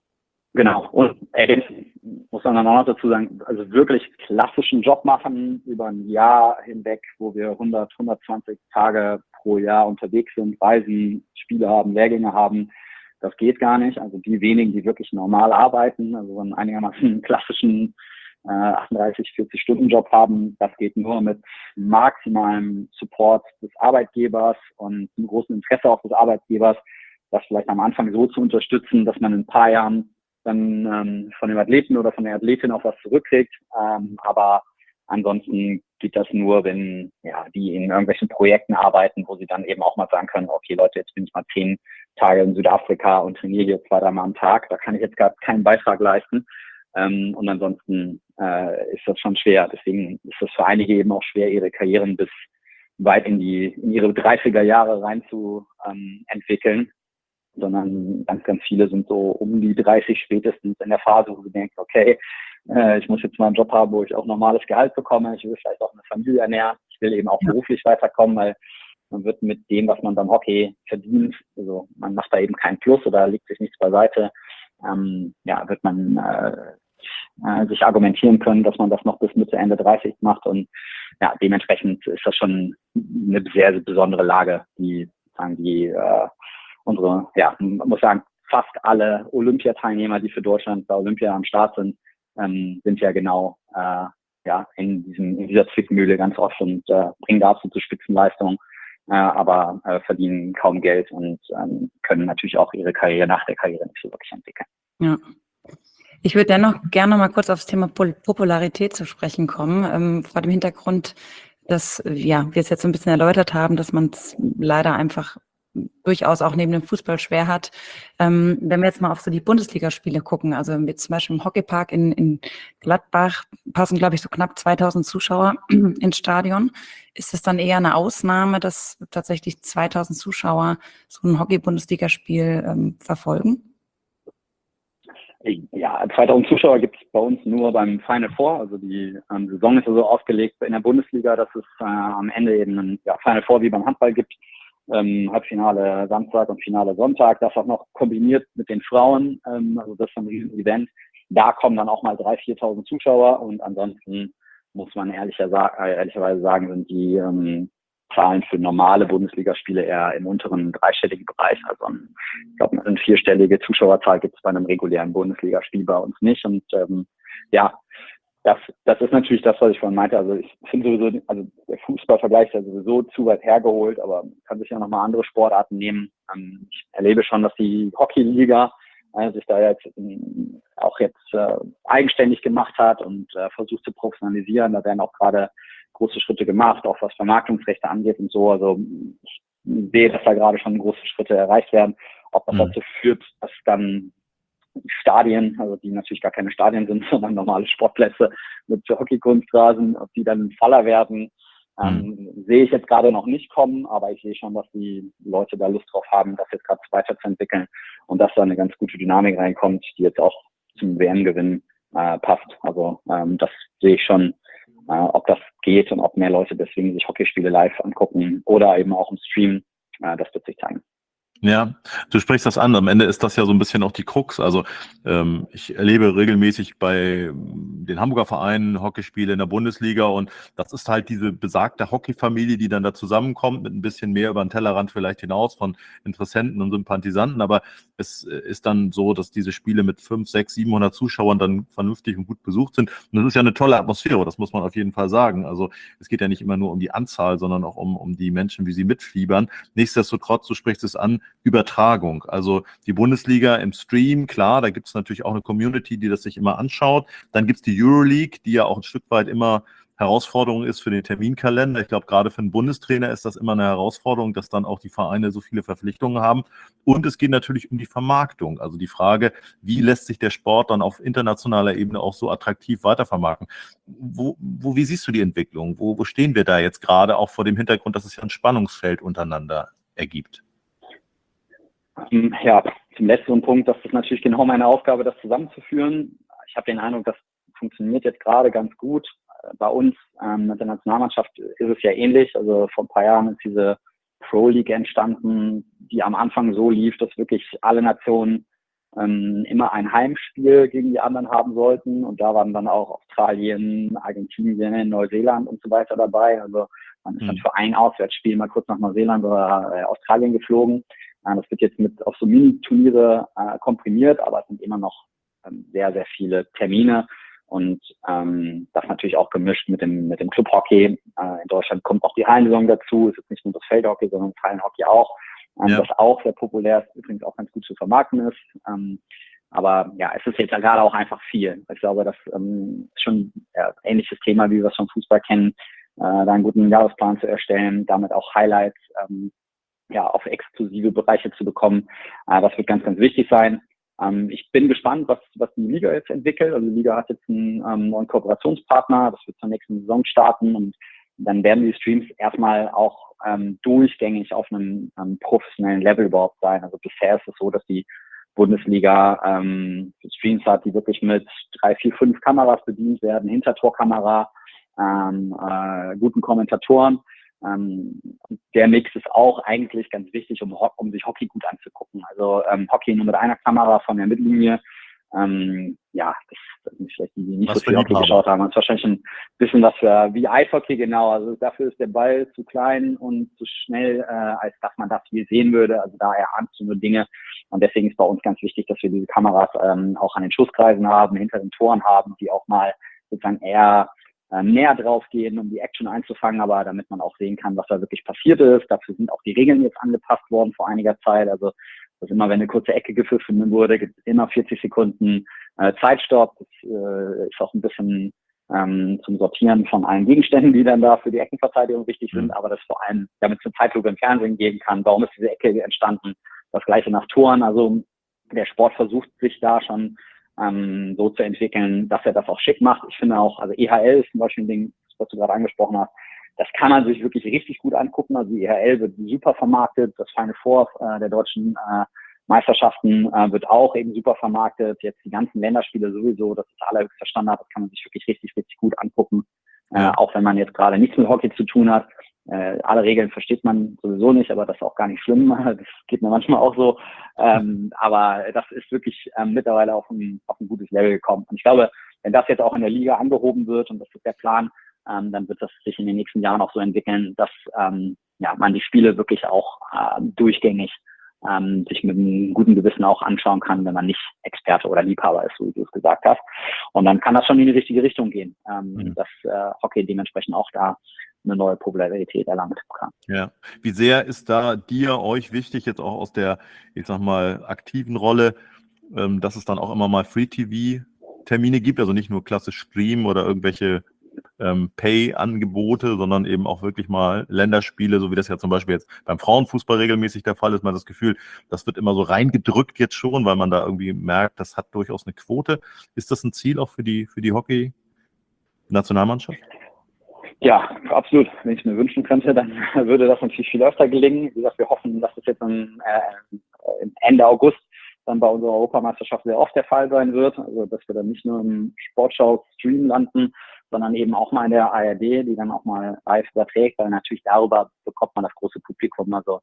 Genau, und ey, muss man dann auch noch dazu sagen, also wirklich klassischen Job machen über ein Jahr hinweg, wo wir hundert, hundertzwanzig Tage pro Jahr unterwegs sind, reisen, Spiele haben, Lehrgänge haben, das geht gar nicht. Also die wenigen, die wirklich normal arbeiten, also einen einigermaßen klassischen äh, achtunddreißig, vierzig Stunden Job haben, das geht nur mit maximalem Support des Arbeitgebers und einem großen Interesse auch des Arbeitgebers, das vielleicht am Anfang so zu unterstützen, dass man in ein paar Jahren dann ähm, von dem Athleten oder von der Athletin auch was zurückkriegt. Ähm, aber ansonsten geht das nur, wenn ja die in irgendwelchen Projekten arbeiten, wo sie dann eben auch mal sagen können, okay Leute, jetzt bin ich mal zehn Tage in Südafrika und trainiere hier zwei, dreimal am Tag. Da kann ich jetzt gar keinen Beitrag leisten. Ähm, und ansonsten äh, ist das schon schwer. Deswegen ist es für einige eben auch schwer, ihre Karrieren bis weit in die in ihre dreißiger Jahre rein zu ähm, entwickeln. Sondern ganz, ganz viele sind so um die dreißig spätestens in der Phase, wo sie denken, okay, äh, ich muss jetzt mal einen Job haben, wo ich auch normales Gehalt bekomme, ich will vielleicht auch eine Familie ernähren, ich will eben auch ja. beruflich weiterkommen, weil man wird mit dem, was man beim Hockey verdient, also man macht da eben keinen Plus oder legt sich nichts beiseite, ähm, ja, wird man äh, äh, sich argumentieren können, dass man das noch bis Mitte, Ende dreißig macht und ja, dementsprechend ist das schon eine sehr, sehr besondere Lage, die, sagen die, äh, unsere, ja, man muss sagen, fast alle Olympiateilnehmer, die für Deutschland bei Olympia am Start sind, ähm, sind ja genau äh, ja in diesem in dieser Zwickmühle ganz oft und äh, bringen da absolute Spitzenleistungen, äh, aber äh, verdienen kaum Geld und ähm, können natürlich auch ihre Karriere nach der Karriere nicht so wirklich entwickeln. Ja. Ich würde dennoch gerne mal kurz aufs Thema Popularität zu sprechen kommen, ähm, vor dem Hintergrund, dass ja wir es jetzt so ein bisschen erläutert haben, dass man es leider einfach durchaus auch neben dem Fußball schwer hat. Ähm, wenn wir jetzt mal auf so die Bundesligaspiele gucken, also jetzt zum Beispiel im Hockeypark in, in Gladbach passen, glaube ich, so knapp zweitausend Zuschauer ins Stadion. Ist es dann eher eine Ausnahme, dass tatsächlich zweitausend Zuschauer so ein Hockey-Bundesligaspiel ähm, verfolgen? Ja, zweitausend Zuschauer gibt es bei uns nur beim Final Four. Also die ähm, Saison ist so ausgelegt in der Bundesliga, dass es äh, am Ende eben ein ja, Final Four wie beim Handball gibt. Ähm, Halbfinale Samstag und Finale Sonntag. Das auch noch kombiniert mit den Frauen. Ähm, also das ist ein riesen Event. Da kommen dann auch mal dreitausend, viertausend Zuschauer und ansonsten muss man ehrlicher sa- äh, ehrlicherweise sagen, sind die ähm, Zahlen für normale Bundesligaspiele eher im unteren dreistelligen Bereich. Also ich glaube, eine vierstellige Zuschauerzahl gibt es bei einem regulären Bundesligaspiel bei uns nicht. Und ähm, ja, das, das ist natürlich das, was ich vorhin meinte. Also ich finde sowieso, also der Fußballvergleich ist ja sowieso zu weit hergeholt, aber man kann sich ja nochmal andere Sportarten nehmen. Ähm, ich erlebe schon, dass die Hockeyliga äh, sich da jetzt ähm, auch jetzt äh, eigenständig gemacht hat und äh, versucht zu professionalisieren. Da werden auch gerade große Schritte gemacht, auch was Vermarktungsrechte angeht und so. Also ich sehe, dass da gerade schon große Schritte erreicht werden. Ob das mhm. dazu führt, dass dann Stadien, also die natürlich gar keine Stadien sind, sondern normale Sportplätze mit Hockeykunstrasen, ob die dann Faller werden, ähm, mhm. sehe ich jetzt gerade noch nicht kommen, aber ich sehe schon, dass die Leute da Lust drauf haben, das jetzt gerade weiterzuentwickeln und dass da eine ganz gute Dynamik reinkommt, die jetzt auch zum W M-Gewinn äh, passt. Also ähm, das sehe ich schon, äh, ob das geht und ob mehr Leute deswegen sich Hockeyspiele live angucken oder eben auch im Stream, äh, das wird sich zeigen. Ja, du sprichst das an. Am Ende ist das ja so ein bisschen auch die Krux. Also ähm, ich erlebe regelmäßig bei den Hamburger Vereinen Hockeyspiele in der Bundesliga und das ist halt diese besagte Hockeyfamilie, die dann da zusammenkommt mit ein bisschen mehr über den Tellerrand vielleicht hinaus von Interessenten und Sympathisanten. Aber es ist dann so, dass diese Spiele mit fünf, sechs, siebenhundert Zuschauern dann vernünftig und gut besucht sind. Und das ist ja eine tolle Atmosphäre, das muss man auf jeden Fall sagen. Also es geht ja nicht immer nur um die Anzahl, sondern auch um, um die Menschen, wie sie mitfiebern. Nichtsdestotrotz, du sprichst es an, Übertragung. Also die Bundesliga im Stream, klar, da gibt es natürlich auch eine Community, die das sich immer anschaut. Dann gibt es die Euroleague, die ja auch ein Stück weit immer Herausforderung ist für den Terminkalender. Ich glaube, gerade für einen Bundestrainer ist das immer eine Herausforderung, dass dann auch die Vereine so viele Verpflichtungen haben. Und es geht natürlich um die Vermarktung. Also die Frage, wie lässt sich der Sport dann auf internationaler Ebene auch so attraktiv weitervermarkten? Wo, wo, wie siehst du die Entwicklung? Wo, wo stehen wir da jetzt gerade, auch vor dem Hintergrund, dass es ja ein Spannungsfeld untereinander ergibt? Ja, zum letzten Punkt, das ist natürlich genau meine Aufgabe, das zusammenzuführen. Ich habe den Eindruck, das funktioniert jetzt gerade ganz gut. Bei uns ähm, mit der Nationalmannschaft ist es ja ähnlich. Also vor ein paar Jahren ist diese Pro League entstanden, die am Anfang so lief, dass wirklich alle Nationen ähm, immer ein Heimspiel gegen die anderen haben sollten. Und da waren dann auch Australien, Argentinien, Neuseeland und so weiter dabei. Also man ist mhm. dann für ein Auswärtsspiel mal kurz nach Neuseeland oder äh, Australien geflogen. Das wird jetzt mit auf so Mini-Turniere äh, komprimiert, aber es sind immer noch ähm, sehr, sehr viele Termine und ähm, das natürlich auch gemischt mit dem mit dem Clubhockey. Äh, in Deutschland kommt auch die Hallensaison dazu. Es ist nicht nur das Feldhockey, sondern das Hallenhockey auch, ähm, ja. das auch sehr populär ist, übrigens auch ganz gut zu vermarkten ist. Ähm, aber ja, es ist jetzt ja gerade auch einfach viel. Ich glaube, das ähm, ist schon ja, ein ähnliches Thema, wie wir es vom Fußball kennen, äh, da einen guten Jahresplan zu erstellen, damit auch Highlights ähm, ja, auf exklusive Bereiche zu bekommen. Äh, das wird ganz, ganz wichtig sein. Ähm, ich bin gespannt, was, was die Liga jetzt entwickelt. Also die Liga hat jetzt einen ähm, neuen Kooperationspartner, das wird zur nächsten Saison starten und dann werden die Streams erstmal auch ähm, durchgängig auf einem ähm, professionellen Level überhaupt sein. Also bisher ist es so, dass die Bundesliga ähm, Streams hat, die wirklich mit drei, vier, fünf Kameras bedient werden, Hintertorkamera, ähm, äh, guten Kommentatoren. Ähm, der Mix ist auch eigentlich ganz wichtig, um, um sich Hockey gut anzugucken. Also ähm, Hockey nur mit einer Kamera von der Mittellinie. Ähm, ja, das, das sind vielleicht die, die nicht was so viel Hockey geschaut haben. Das ist wahrscheinlich ein bisschen was für, wie Eishockey, genau. Also dafür ist der Ball zu klein und zu schnell, äh, als dass man das viel sehen würde. Also da erahnst du nur Dinge. Und deswegen ist bei uns ganz wichtig, dass wir diese Kameras ähm, auch an den Schusskreisen haben, hinter den Toren haben, die auch mal sozusagen eher Ähm, näher drauf gehen, um die Action einzufangen, aber damit man auch sehen kann, was da wirklich passiert ist. Dafür sind auch die Regeln jetzt angepasst worden vor einiger Zeit. Also dass immer, wenn eine kurze Ecke gepfiffen wurde, gibt es immer vierzig Sekunden äh, Zeitstopp. Das äh, ist auch ein bisschen ähm, zum Sortieren von allen Gegenständen, die dann da für die Eckenverteidigung wichtig sind, aber das vor allem, damit es eine Zeitlupe im Fernsehen geben kann. Warum ist diese Ecke entstanden? Das Gleiche nach Toren. Also der Sport versucht sich da schon Ähm, so zu entwickeln, dass er das auch schick macht. Ich finde auch, also E H L ist zum Beispiel ein Ding, was du gerade angesprochen hast, das kann man sich wirklich richtig gut angucken. Also die E H L wird super vermarktet, das Final Four äh, der deutschen äh, Meisterschaften äh, wird auch eben super vermarktet. Jetzt die ganzen Länderspiele sowieso, das ist allerhöchster Standard, das kann man sich wirklich richtig, richtig gut angucken. Ja. Äh, auch wenn man jetzt gerade nichts mit Hockey zu tun hat. Äh, alle Regeln versteht man sowieso nicht, aber das ist auch gar nicht schlimm. Das geht mir manchmal auch so. Ähm, aber das ist wirklich ähm, mittlerweile auf ein, auf ein gutes Level gekommen. Und ich glaube, wenn das jetzt auch in der Liga angehoben wird, und das ist der Plan, ähm, dann wird das sich in den nächsten Jahren auch so entwickeln, dass ähm, ja, man die Spiele wirklich auch äh, durchgängig ähm, sich mit einem guten Gewissen auch anschauen kann, wenn man nicht Experte oder Liebhaber ist, so wie du es gesagt hast. Und dann kann das schon in die richtige Richtung gehen, ähm, Mhm. dass äh, Hockey dementsprechend auch da eine neue Popularität erlangt kann. Ja. Wie sehr ist da dir, euch wichtig, jetzt auch aus der, ich sag mal, aktiven Rolle, ähm, dass es dann auch immer mal Free-T V-Termine gibt, also nicht nur klassisch Stream oder irgendwelche ähm, Pay-Angebote, sondern eben auch wirklich mal Länderspiele, so wie das ja zum Beispiel jetzt beim Frauenfußball regelmäßig der Fall ist. Man hat das Gefühl, das wird immer so reingedrückt jetzt schon, weil man da irgendwie merkt, das hat durchaus eine Quote. Ist das ein Ziel auch für die, für die Hockey-Nationalmannschaft? Ja, absolut. Wenn ich es mir wünschen könnte, dann würde das natürlich viel öfter gelingen. Wie gesagt, wir hoffen, dass das jetzt am äh, Ende August dann bei unserer Europameisterschaft sehr oft der Fall sein wird. Also, dass wir dann nicht nur im Sportschau-Stream landen, sondern eben auch mal in der A R D, die dann auch mal live überträgt, weil natürlich darüber bekommt man das große Publikum. Also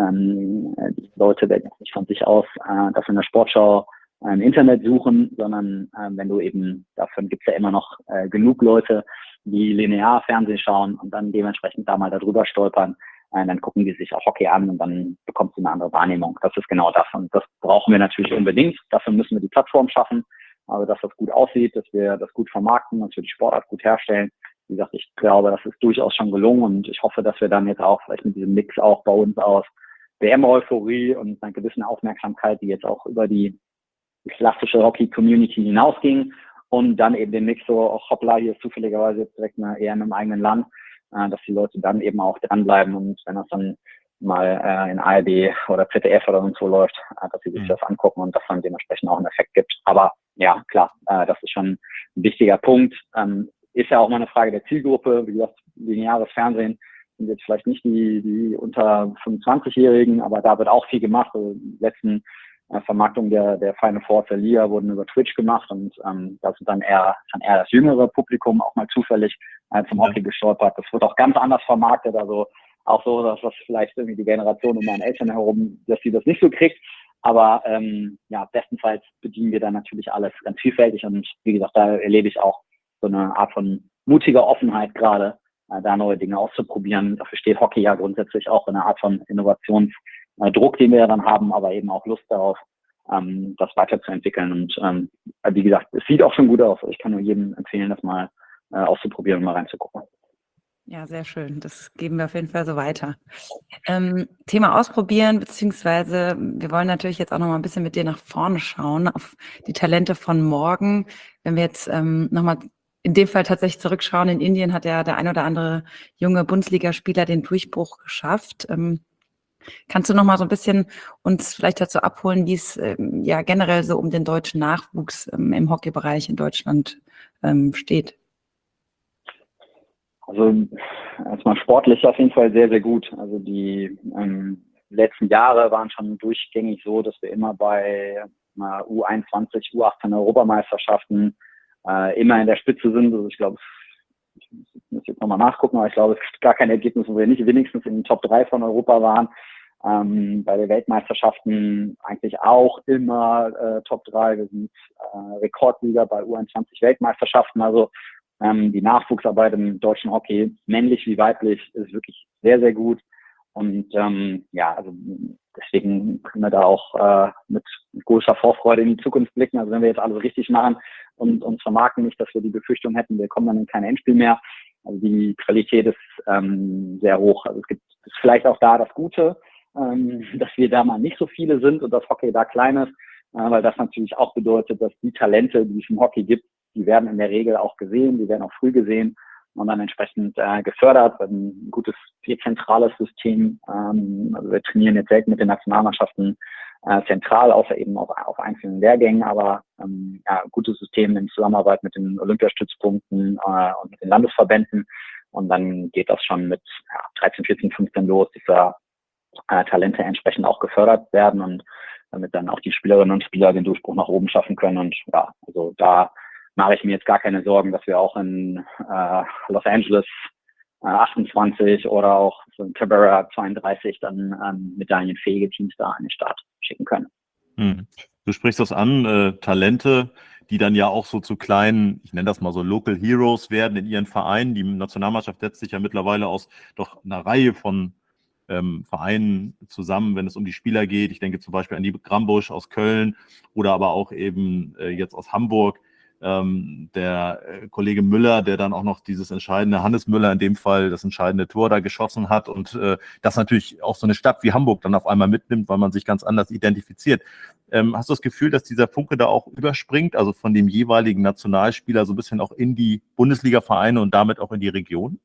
ähm, die Leute werden jetzt nicht von sich aus äh, das in der Sportschau äh, im Internet suchen, sondern äh, wenn du eben, davon gibt es ja immer noch äh, genug Leute, die linear Fernsehen schauen und dann dementsprechend da mal darüber stolpern, äh, dann gucken die sich auch Hockey an und dann bekommst du eine andere Wahrnehmung. Das ist genau das und das brauchen wir natürlich unbedingt. Dafür müssen wir die Plattform schaffen, also dass das gut aussieht, dass wir das gut vermarkten, dass wir die Sportart gut herstellen. Wie gesagt, ich glaube, das ist durchaus schon gelungen und ich hoffe, dass wir dann jetzt auch vielleicht mit diesem Mix auch bei uns aus W M-Euphorie und einer gewissen Aufmerksamkeit, die jetzt auch über die klassische Hockey-Community hinausging, und dann eben den Mix so, auch hoppla, hier ist zufälligerweise jetzt direkt eine E M im eigenen Land, äh, dass die Leute dann eben auch dranbleiben und wenn das dann mal äh, in A R D oder Z D F oder so läuft, äh, dass sie sich Mhm. das angucken und das dann dementsprechend auch einen Effekt gibt. Aber ja, klar, äh, das ist schon ein wichtiger Punkt. Ähm, ist ja auch mal eine Frage der Zielgruppe. Wie gesagt, lineares Fernsehen sind jetzt vielleicht nicht die, die unter fünfundzwanzigjährigen, aber da wird auch viel gemacht. Also die letzten äh, Vermarktungen der, der Final Four der Liga wurden über Twitch gemacht und ähm, da sind dann eher, dann eher das jüngere Publikum auch mal zufällig äh, zum Ja. Hockey gestolpert. Das wird auch ganz anders vermarktet, also auch so, dass das vielleicht irgendwie die Generation um meinen Eltern herum, dass sie das nicht so kriegt. Aber ähm, ja, bestenfalls bedienen wir dann natürlich alles ganz vielfältig und wie gesagt, da erlebe ich auch so eine Art von mutiger Offenheit gerade, äh, da neue Dinge auszuprobieren. Dafür steht Hockey ja grundsätzlich auch in einer Art von Innovationsdruck, den wir ja dann haben, aber eben auch Lust darauf, ähm, das weiterzuentwickeln. Und ähm, wie gesagt, es sieht auch schon gut aus. Ich kann nur jedem empfehlen, das mal äh, auszuprobieren und mal reinzugucken. Ja, sehr schön. Das geben wir auf jeden Fall so weiter. Ähm, Thema ausprobieren, beziehungsweise wir wollen natürlich jetzt auch noch mal ein bisschen mit dir nach vorne schauen, auf die Talente von morgen. Wenn wir jetzt ähm, noch mal in dem Fall tatsächlich zurückschauen, in Indien hat ja der ein oder andere junge Bundesligaspieler den Durchbruch geschafft. Ähm, kannst du noch mal so ein bisschen uns vielleicht dazu abholen, wie es ähm, ja generell so um den deutschen Nachwuchs ähm, im Hockeybereich in Deutschland ähm, steht? Also erstmal sportlich auf jeden Fall sehr, sehr gut. Also die ähm, letzten Jahre waren schon durchgängig so, dass wir immer bei äh, U einundzwanzig, U achtzehn Europameisterschaften äh, immer in der Spitze sind. Also ich glaube, ich muss jetzt nochmal nachgucken, aber ich glaube, es gibt gar kein Ergebnis, wo wir nicht wenigstens in den Top drei von Europa waren. Ähm, bei den Weltmeisterschaften eigentlich auch immer äh, Top drei. Wir sind äh, Rekordsieger bei U einundzwanzig Weltmeisterschaften. Also Ähm, die Nachwuchsarbeit im deutschen Hockey, männlich wie weiblich, ist wirklich sehr, sehr gut. Und ähm, ja, also deswegen können wir da auch äh, mit großer Vorfreude in die Zukunft blicken. Also wenn wir jetzt alles richtig machen und uns vermarkten, nicht, dass wir die Befürchtung hätten, wir kommen dann in kein Endspiel mehr. Also die Qualität ist ähm, sehr hoch. Also es gibt ist vielleicht auch da das Gute, ähm, dass wir da mal nicht so viele sind und das Hockey da klein ist, äh, weil das natürlich auch bedeutet, dass die Talente, die es im Hockey gibt, die werden in der Regel auch gesehen, die werden auch früh gesehen und dann entsprechend äh, gefördert. Ein gutes vierzentrales System. Ähm, also wir trainieren jetzt selten mit den Nationalmannschaften äh, zentral, außer eben auf, auf einzelnen Lehrgängen, aber ähm, ja, gutes System in Zusammenarbeit mit den Olympiastützpunkten äh, und mit den Landesverbänden. Und dann geht das schon mit ja, dreizehn, vierzehn, fünfzehn los, dass da äh, Talente entsprechend auch gefördert werden. Und damit dann auch die Spielerinnen und Spieler den Durchbruch nach oben schaffen können. Und ja, also da mache ich mir jetzt gar keine Sorgen, dass wir auch in äh, Los Angeles äh, achtundzwanzig oder auch so in Canberra zweiunddreißig dann ähm, medaillenfähige Teams da an den Start schicken können. Hm. Du sprichst das an, äh, Talente, die dann ja auch so zu kleinen, ich nenne das mal so Local Heroes werden in ihren Vereinen. Die Nationalmannschaft setzt sich ja mittlerweile aus doch einer Reihe von ähm, Vereinen zusammen, wenn es um die Spieler geht. Ich denke zum Beispiel an die Grambusch aus Köln oder aber auch eben äh, jetzt aus Hamburg. Ähm, der äh, Kollege Müller, der dann auch noch dieses entscheidende, Hannes Müller in dem Fall, das entscheidende Tor da geschossen hat und äh, das natürlich auch so eine Stadt wie Hamburg dann auf einmal mitnimmt, weil man sich ganz anders identifiziert. Ähm, hast du das Gefühl, dass dieser Funke da auch überspringt, also von dem jeweiligen Nationalspieler so ein bisschen auch in die Bundesliga-Vereine und damit auch in die Region?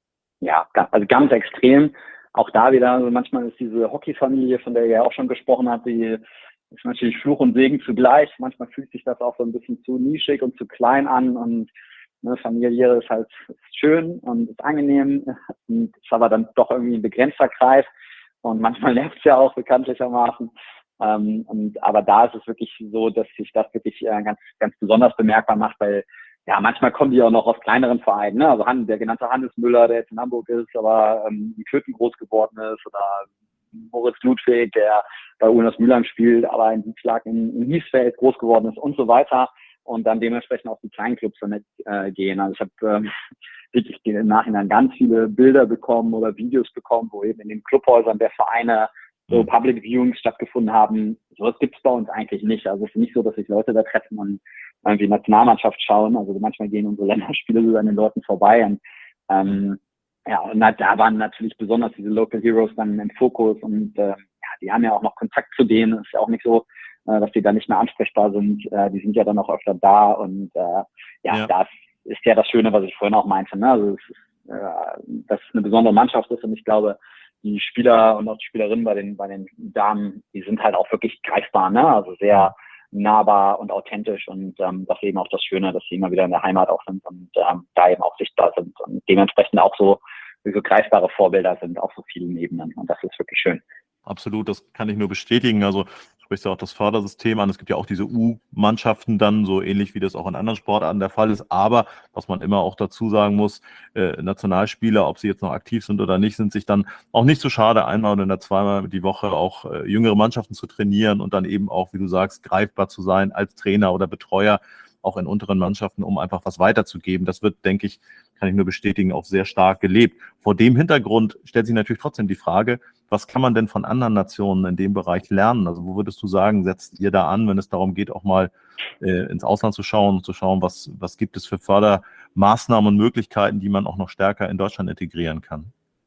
Ja, also ganz extrem. Auch da wieder, also manchmal ist diese Hockey-Familie, von der ihr ja auch schon gesprochen habt, die ist natürlich Fluch und Segen zugleich. Manchmal fühlt sich das auch so ein bisschen zu nischig und zu klein an und ne, familiäre ist halt ist schön und ist angenehm und ist aber dann doch irgendwie ein begrenzter Kreis und manchmal nervt es ja auch bekanntlichermaßen. Ähm, und, aber da ist es wirklich so, dass sich das wirklich äh, ganz, ganz besonders bemerkbar macht, weil ja, manchmal kommen die auch noch aus kleineren Vereinen, ne? Also Han, der genannte Hannes Müller, der jetzt in Hamburg ist, aber ähm, in Köthen groß geworden ist, oder Moritz Ludwig, der bei Ulnas Mülheim spielt, aber in Dienstlag in, in Niesfeld groß geworden ist und so weiter. Und dann dementsprechend auch die kleinen Clubs damit äh, gehen. Also ich habe ähm, wirklich im Nachhinein ganz viele Bilder bekommen oder Videos bekommen, wo eben in den Clubhäusern der Vereine so Public Viewings stattgefunden haben. So was gibt's bei uns eigentlich nicht. Also es ist nicht so, dass sich Leute da treffen und irgendwie Nationalmannschaft schauen. Also manchmal gehen unsere Länderspiele sogar an den Leuten vorbei. Und ähm, ja, und da waren natürlich besonders diese Local Heroes dann im Fokus und äh, ja, die haben ja auch noch Kontakt zu denen. Es ist ja auch nicht so, äh, dass die da nicht mehr ansprechbar sind. Äh, die sind ja dann auch öfter da und äh, ja, ja, das ist ja das Schöne, was ich vorhin auch meinte. Ne? Also es ist, äh, dass es eine besondere Mannschaft ist und ich glaube, die Spieler und auch die Spielerinnen bei den bei den Damen, die sind halt auch wirklich greifbar, ne? Also sehr nahbar und authentisch und ähm, das ist eben auch das Schöne, dass sie immer wieder in der Heimat auch sind und ähm, da eben auch sichtbar sind und dementsprechend auch so, so greifbare Vorbilder sind auf so vielen Ebenen und das ist wirklich schön. Absolut, das kann ich nur bestätigen. Also du sprichst ja auch das Fördersystem an. Es gibt ja auch diese U-Mannschaften dann, so ähnlich wie das auch in anderen Sportarten der Fall ist. Aber was man immer auch dazu sagen muss, äh, Nationalspieler, ob sie jetzt noch aktiv sind oder nicht, sind sich dann auch nicht so schade, einmal oder zweimal die Woche auch äh, jüngere Mannschaften zu trainieren und dann eben auch, wie du sagst, greifbar zu sein als Trainer oder Betreuer, auch in unteren Mannschaften, um einfach was weiterzugeben. Das wird, denke ich, kann ich nur bestätigen, auch sehr stark gelebt. Vor dem Hintergrund stellt sich natürlich trotzdem die Frage, was kann man denn von anderen Nationen in dem Bereich lernen? Also wo würdest du sagen, setzt ihr da an, wenn es darum geht, auch mal äh, ins Ausland zu schauen und zu schauen, was, was gibt es für Fördermaßnahmen und Möglichkeiten, die man auch noch stärker in Deutschland integrieren kann?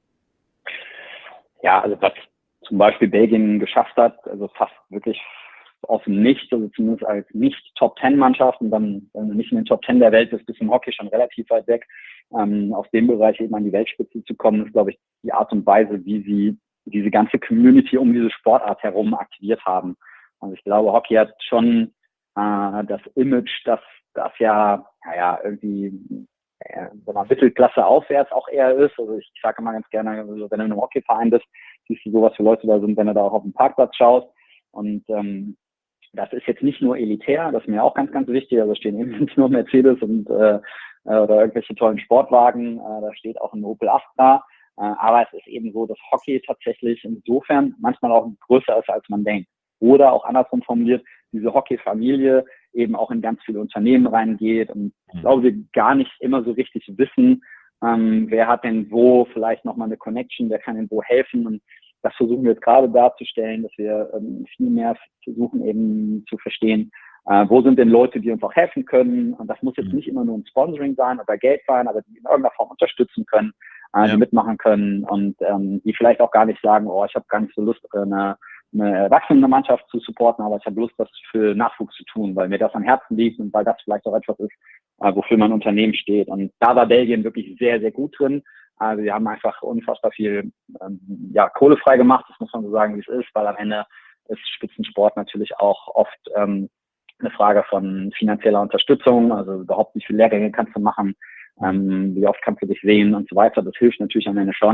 Ja, also was zum Beispiel Belgien geschafft hat, also fast wirklich aus dem Nichts, also zumindest als Nicht-Top-Ten-Mannschaft und dann, wenn du nicht in den Top-Ten der Welt bist, bist du im Hockey schon relativ weit weg. Ähm, aus dem Bereich eben an die Weltspitze zu kommen, ist, glaube ich, die Art und Weise, wie sie diese ganze Community um diese Sportart herum aktiviert haben. Also ich glaube, Hockey hat schon äh, das Image, dass das ja, naja, irgendwie äh, wenn man Mittelklasse aufwärts auch eher ist. Also ich sage immer ganz gerne, also wenn du in einem Hockeyverein bist, siehst du sowas für Leute da sind, wenn du da auch auf dem Parkplatz schaust. Und ähm, das ist jetzt nicht nur elitär, das ist mir auch ganz, ganz wichtig. Also stehen eben nicht nur Mercedes und äh, oder irgendwelche tollen Sportwagen, äh, da steht auch ein Opel Astra. Äh, aber es ist eben so, dass Hockey tatsächlich insofern manchmal auch größer ist, als man denkt. Oder auch andersrum formuliert, diese Hockey-Familie eben auch in ganz viele Unternehmen reingeht. Und ich glaube, wir gar nicht immer so richtig wissen, ähm, wer hat denn wo vielleicht nochmal eine Connection, wer kann denn wo helfen. Und das versuchen wir jetzt gerade darzustellen, dass wir ähm, viel mehr versuchen eben zu verstehen, äh, wo sind denn Leute, die uns auch helfen können. Und das muss jetzt nicht immer nur ein Sponsoring sein oder Geld sein, aber die in irgendeiner Form unterstützen können, äh, ja. die mitmachen können und ähm, die vielleicht auch gar nicht sagen, oh, ich habe gar nicht so Lust, eine, eine erwachsene Mannschaft zu supporten, aber ich habe Lust, was für Nachwuchs zu tun, weil mir das am Herzen liegt und weil das vielleicht auch etwas ist, äh, wofür mein Unternehmen steht. Und da war Belgien wirklich sehr, sehr gut drin. Also wir haben einfach unfassbar viel ähm, ja, Kohle frei gemacht, das muss man so sagen, wie es ist, weil am Ende ist Spitzensport natürlich auch oft ähm, eine Frage von finanzieller Unterstützung, also überhaupt wie viele Lehrgänge kannst du machen, ähm, wie oft kannst du dich sehen und so weiter. Das hilft natürlich am Ende schon.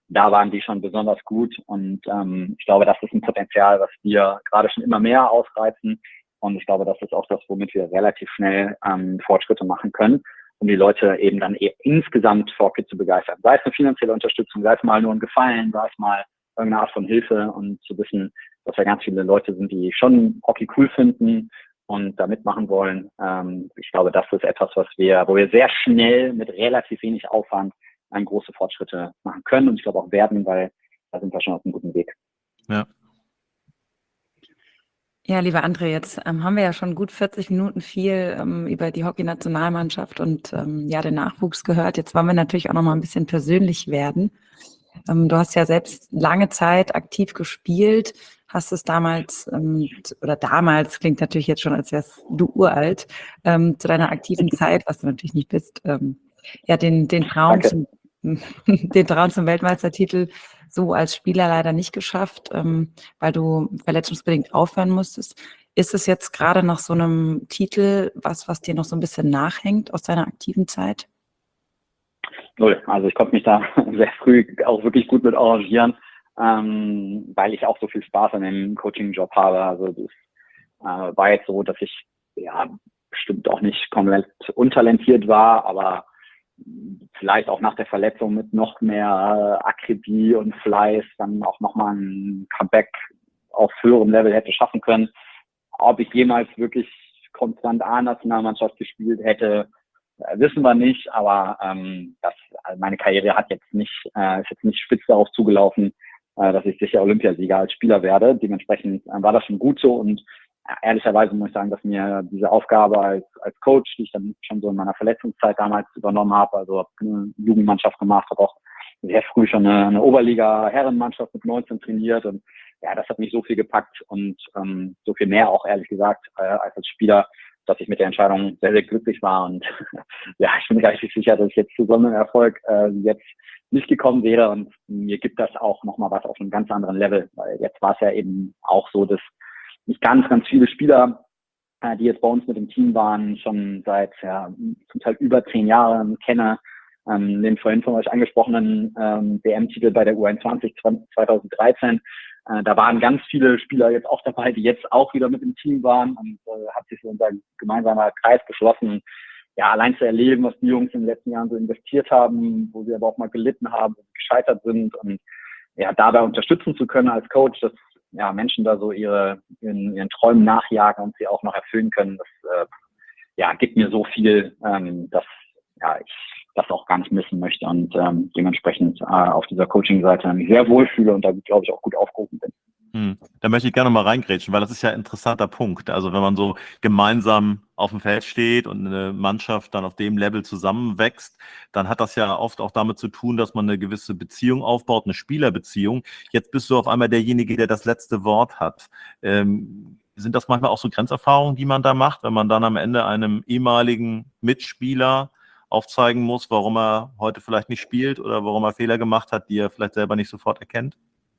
da waren die schon besonders gut und ähm, ich glaube, das ist ein Potenzial, was wir gerade schon immer mehr ausreizen und ich glaube, das ist auch das, womit wir relativ schnell ähm, Fortschritte machen können, um die Leute eben dann eher insgesamt für Hockey zu begeistern. Sei es eine finanzielle Unterstützung, sei es mal nur ein Gefallen, sei es mal irgendeine Art von Hilfe und zu wissen, dass wir ganz viele Leute sind, die schon Hockey cool finden und da mitmachen wollen. Ähm, ich glaube, das ist etwas, was wir, wo wir sehr schnell mit relativ wenig Aufwand einen große Fortschritte machen können und ich glaube auch werden, weil da sind wir schon auf einem guten Weg. Ja. Ja, lieber André, jetzt ähm, haben wir ja schon gut vierzig Minuten viel ähm, über die Hockey-Nationalmannschaft und ähm, ja den Nachwuchs gehört. Jetzt wollen wir natürlich auch noch mal ein bisschen persönlich werden. Ähm, du hast ja selbst lange Zeit aktiv gespielt, hast es damals, ähm, oder damals, klingt natürlich jetzt schon, als wärst du uralt, ähm, zu deiner aktiven Zeit, was du natürlich nicht bist, ähm, ja, den, den Traum zum, den Traum zum Weltmeistertitel so als Spieler leider nicht geschafft, ähm, weil du verletzungsbedingt aufhören musstest. Ist es jetzt gerade nach so einem Titel was, was dir noch so ein bisschen nachhängt aus deiner aktiven Zeit? Null. Also ich konnte mich da sehr früh auch wirklich gut mit arrangieren, ähm, weil ich auch so viel Spaß an dem Coaching-Job habe. Also das äh, war jetzt so, dass ich ja bestimmt auch nicht komplett untalentiert war, aber vielleicht auch nach der Verletzung mit noch mehr äh, Akribie und Fleiß dann auch nochmal ein Comeback auf höherem Level hätte schaffen können. Ob ich jemals wirklich konstant A-Nationalmannschaft gespielt hätte, äh, wissen wir nicht, aber ähm, das, also meine Karriere hat jetzt nicht, äh, ist jetzt nicht spitz darauf zugelaufen, äh, dass ich sicher Olympiasieger als Spieler werde. Dementsprechend äh, war das schon gut so und ehrlicherweise muss ich sagen, dass mir diese Aufgabe als, als Coach, die ich dann schon so in meiner Verletzungszeit damals übernommen habe, also habe eine Jugendmannschaft gemacht, habe auch sehr früh schon eine, eine Oberliga-Herrenmannschaft mit neunzehn trainiert und ja, das hat mich so viel gepackt und ähm, so viel mehr auch ehrlich gesagt äh, als als Spieler, dass ich mit der Entscheidung sehr, sehr glücklich war und ja, ich bin relativ sicher, dass ich jetzt zu so einem Erfolg äh, jetzt nicht gekommen wäre und mir gibt das auch nochmal was auf einem ganz anderen Level, weil jetzt war es ja eben auch so, dass ich ganz, ganz viele Spieler, äh, die jetzt bei uns mit dem Team waren, schon seit ja, zum Teil über zehn Jahren kenne. Ähm, den vorhin von euch angesprochenen ähm, W M-Titel bei der U einundzwanzig zwanzig dreizehn. Äh, da waren ganz viele Spieler jetzt auch dabei, die jetzt auch wieder mit dem Team waren und äh, hat sich so unser gemeinsamer Kreis geschlossen. Ja, allein zu erleben, was die Jungs in den letzten Jahren so investiert haben, wo sie aber auch mal gelitten haben, wo sie gescheitert sind und ja, dabei unterstützen zu können als Coach, dass ja, Menschen da so ihre, ihren, ihren Träumen nachjagen und sie auch noch erfüllen können, das äh, ja, gibt mir so viel, ähm, dass ja, ich das auch gar nicht missen möchte und ähm, dementsprechend äh, auf dieser Coaching-Seite mich sehr wohlfühle und da, glaube ich, auch gut aufgehoben bin. Hm. Da möchte ich gerne mal reingrätschen, weil das ist ja ein interessanter Punkt. Also wenn man so gemeinsam auf dem Feld steht und eine Mannschaft dann auf dem Level zusammenwächst, dann hat das ja oft auch damit zu tun, dass man eine gewisse Beziehung aufbaut, eine Spielerbeziehung. Jetzt bist du auf einmal derjenige, der das letzte Wort hat. Ähm, sind das manchmal auch so Grenzerfahrungen, die man da macht, wenn man dann am Ende einem ehemaligen Mitspieler aufzeigen muss, warum er heute vielleicht nicht spielt oder warum er Fehler gemacht hat, die er vielleicht selber nicht sofort erkennt?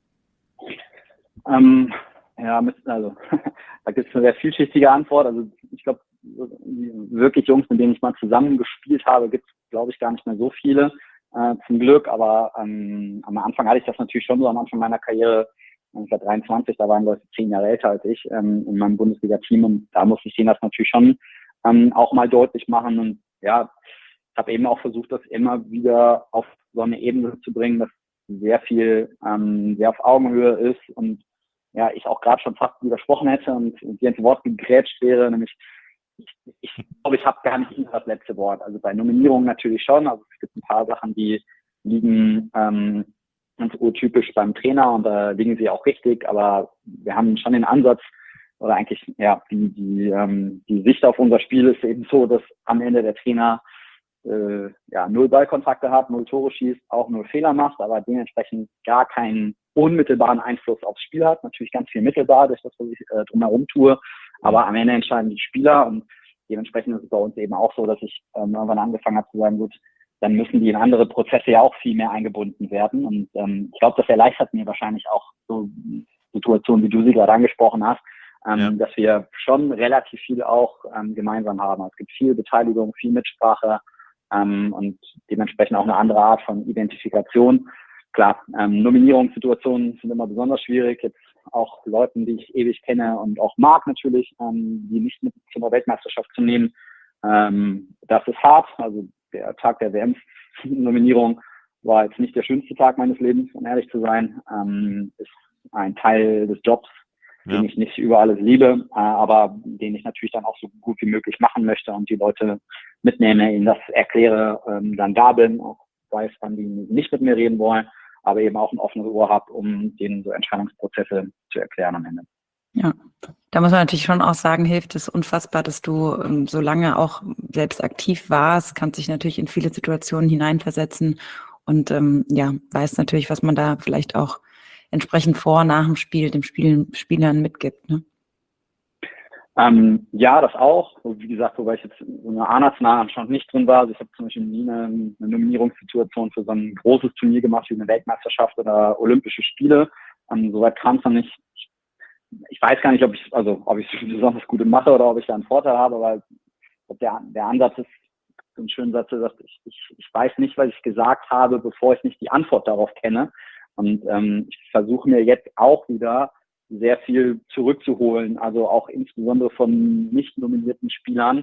Ähm, ja, also da gibt es eine sehr vielschichtige Antwort. Also ich glaube, wirklich Jungs, mit denen ich mal zusammen gespielt habe, gibt es, glaube ich, gar nicht mehr so viele, äh, zum Glück. Aber ähm, am Anfang hatte ich das natürlich schon so, am Anfang meiner Karriere, ich war dreiundzwanzig, da waren Leute zehn Jahre älter als ich ähm, in meinem Bundesliga-Team und da musste ich denen das natürlich schon ähm, auch mal deutlich machen und ja, ich habe eben auch versucht, das immer wieder auf so eine Ebene zu bringen, dass sehr viel ähm, sehr auf Augenhöhe ist und ja, ich auch gerade schon fast widersprochen hätte und, und dir ins Wort gegrätscht wäre, nämlich ich, ich glaube, ich habe gar nicht immer das letzte Wort. Also bei Nominierungen natürlich schon, also es gibt ein paar Sachen, die liegen ähm, ganz urtypisch beim Trainer und da äh, liegen sie auch richtig, aber wir haben schon den Ansatz, oder eigentlich, ja, die, die, ähm, die Sicht auf unser Spiel ist eben so, dass am Ende der Trainer äh, ja, null Ballkontakte hat, null Tore schießt, auch null Fehler macht, aber dementsprechend gar keinen unmittelbaren Einfluss aufs Spiel hat. Natürlich ganz viel mittelbar durch das, was ich äh, drumherum tue, aber am Ende entscheiden die Spieler und dementsprechend ist es bei uns eben auch so, dass ich ähm, irgendwann angefangen habe zu sagen, gut, dann müssen die in andere Prozesse ja auch viel mehr eingebunden werden und ähm, ich glaube, das erleichtert mir wahrscheinlich auch so Situationen, wie du sie gerade angesprochen hast, ähm, ja. dass wir schon relativ viel auch ähm, gemeinsam haben. Es gibt viel Beteiligung, viel Mitsprache, Ähm, und dementsprechend auch eine andere Art von Identifikation. klar, ähm, Nominierungssituationen sind immer besonders schwierig. Jetzt auch Leuten, die ich ewig kenne und auch mag natürlich, ähm, die nicht mit zur Weltmeisterschaft zu nehmen. Ähm, das ist hart. Also der Tag der W M-Nominierung war jetzt nicht der schönste Tag meines Lebens, um ehrlich zu sein. Ähm, ist ein Teil des Jobs, Ja. den ich nicht über alles liebe, äh, aber den ich natürlich dann auch so gut wie möglich machen möchte und die Leute mitnehme, ihnen das erkläre, ähm, dann da bin, auch weiß, wann die nicht mit mir reden wollen, aber eben auch ein offenes Ohr habe, um denen so Entscheidungsprozesse zu erklären am Ende. Ja, da muss man natürlich schon auch sagen, hilft es unfassbar, dass du ähm, so lange auch selbst aktiv warst, kannst dich natürlich in viele Situationen hineinversetzen und ähm, ja, weiß natürlich, was man da vielleicht auch entsprechend vor, nach dem Spiel dem Spiel, Spielern mitgibt. Ne? Ähm, ja, das auch. Wie gesagt, wobei ich jetzt so eine A-National schon nicht drin war. Also ich habe zum Beispiel nie eine, eine Nominierungssituation für so ein großes Turnier gemacht wie eine Weltmeisterschaft oder Olympische Spiele. Ähm, Soweit kam es noch nicht. Ich, ich weiß gar nicht, ob ich also ob ich es besonders gut mache oder ob ich da einen Vorteil habe, weil der, der Ansatz ist, so ein schöner Satz, sagt, ich, ich, ich weiß nicht, was ich gesagt habe, bevor ich nicht die Antwort darauf kenne. Und ähm, ich versuche mir jetzt auch wieder sehr viel zurückzuholen, also auch insbesondere von nicht nominierten Spielern,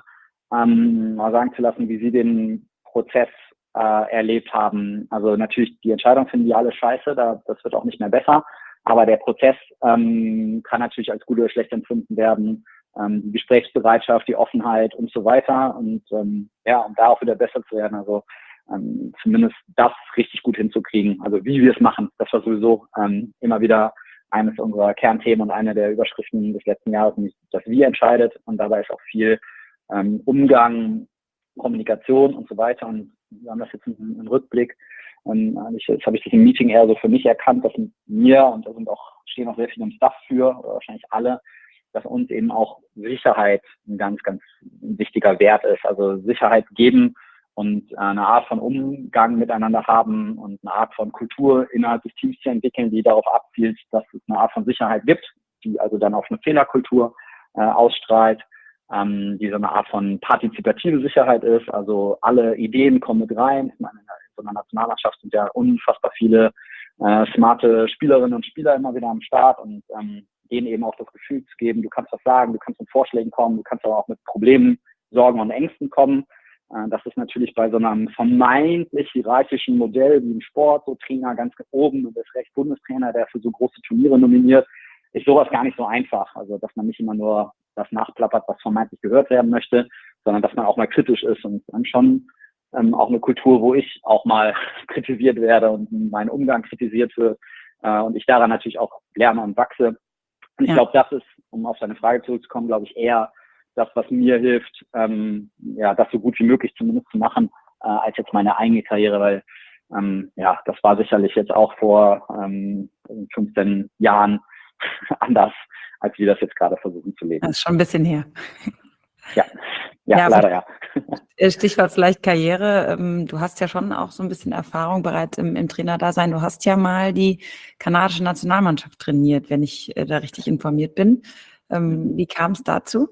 ähm, mal sagen zu lassen, wie sie den Prozess äh, erlebt haben. Also natürlich, die Entscheidung finden die alle scheiße, da, das wird auch nicht mehr besser, aber der Prozess ähm, kann natürlich als gut oder schlecht empfunden werden, ähm, die Gesprächsbereitschaft, die Offenheit und so weiter und ähm, ja, um da auch wieder besser zu werden, also ähm, zumindest das richtig gut hinzukriegen, also wie wir es machen, das war sowieso ähm, immer wieder eines unserer Kernthemen und eine der Überschriften des letzten Jahres, nämlich das Wie entscheidet. Und dabei ist auch viel ähm, Umgang, Kommunikation und so weiter. Und wir haben das jetzt im, im Rückblick. Und ich, jetzt habe ich das im Meeting eher so für mich erkannt, dass mir, und da sind auch, stehen auch sehr viele im Staff für, oder wahrscheinlich alle, dass uns eben auch Sicherheit ein ganz, ganz wichtiger Wert ist. Also Sicherheit geben und eine Art von Umgang miteinander haben und eine Art von Kultur innerhalb des Teams zu entwickeln, die darauf abzielt, dass es eine Art von Sicherheit gibt, die also dann auf eine Fehlerkultur äh, ausstrahlt, ähm, die so eine Art von partizipative Sicherheit ist, also alle Ideen kommen mit rein. Ich meine, in so einer Nationalmannschaft sind ja unfassbar viele äh, smarte Spielerinnen und Spieler immer wieder am Start und ähm, denen eben auch das Gefühl zu geben, du kannst was sagen, du kannst mit Vorschlägen kommen, du kannst aber auch mit Problemen, Sorgen und Ängsten kommen. Das ist natürlich bei so einem vermeintlich hierarchischen Modell wie im Sport, so Trainer ganz oben, du bist recht Bundestrainer, der für so große Turniere nominiert, ist sowas gar nicht so einfach. Also, dass man nicht immer nur das nachplappert, was vermeintlich gehört werden möchte, sondern dass man auch mal kritisch ist und dann schon ähm, auch eine Kultur, wo ich auch mal kritisiert werde und mein Umgang kritisiert wird äh, und ich daran natürlich auch lerne und wachse. Und ich Ja. glaube, das ist, um auf deine Frage zurückzukommen, glaube ich, eher das, was mir hilft, ähm, ja, das so gut wie möglich zumindest zu machen, äh, als jetzt meine eigene Karriere, weil ähm, ja, das war sicherlich jetzt auch vor ähm, fünfzehn Jahren anders, als wir das jetzt gerade versuchen zu leben. Das ist schon ein bisschen her. Ja, ja, Ja, leider ja. Stichwort vielleicht Karriere. Ähm, Du hast ja schon auch so ein bisschen Erfahrung bereits im, im Trainerdasein. Du hast ja mal die kanadische Nationalmannschaft trainiert, wenn ich äh, da richtig informiert bin. Ähm, Wie kam es dazu?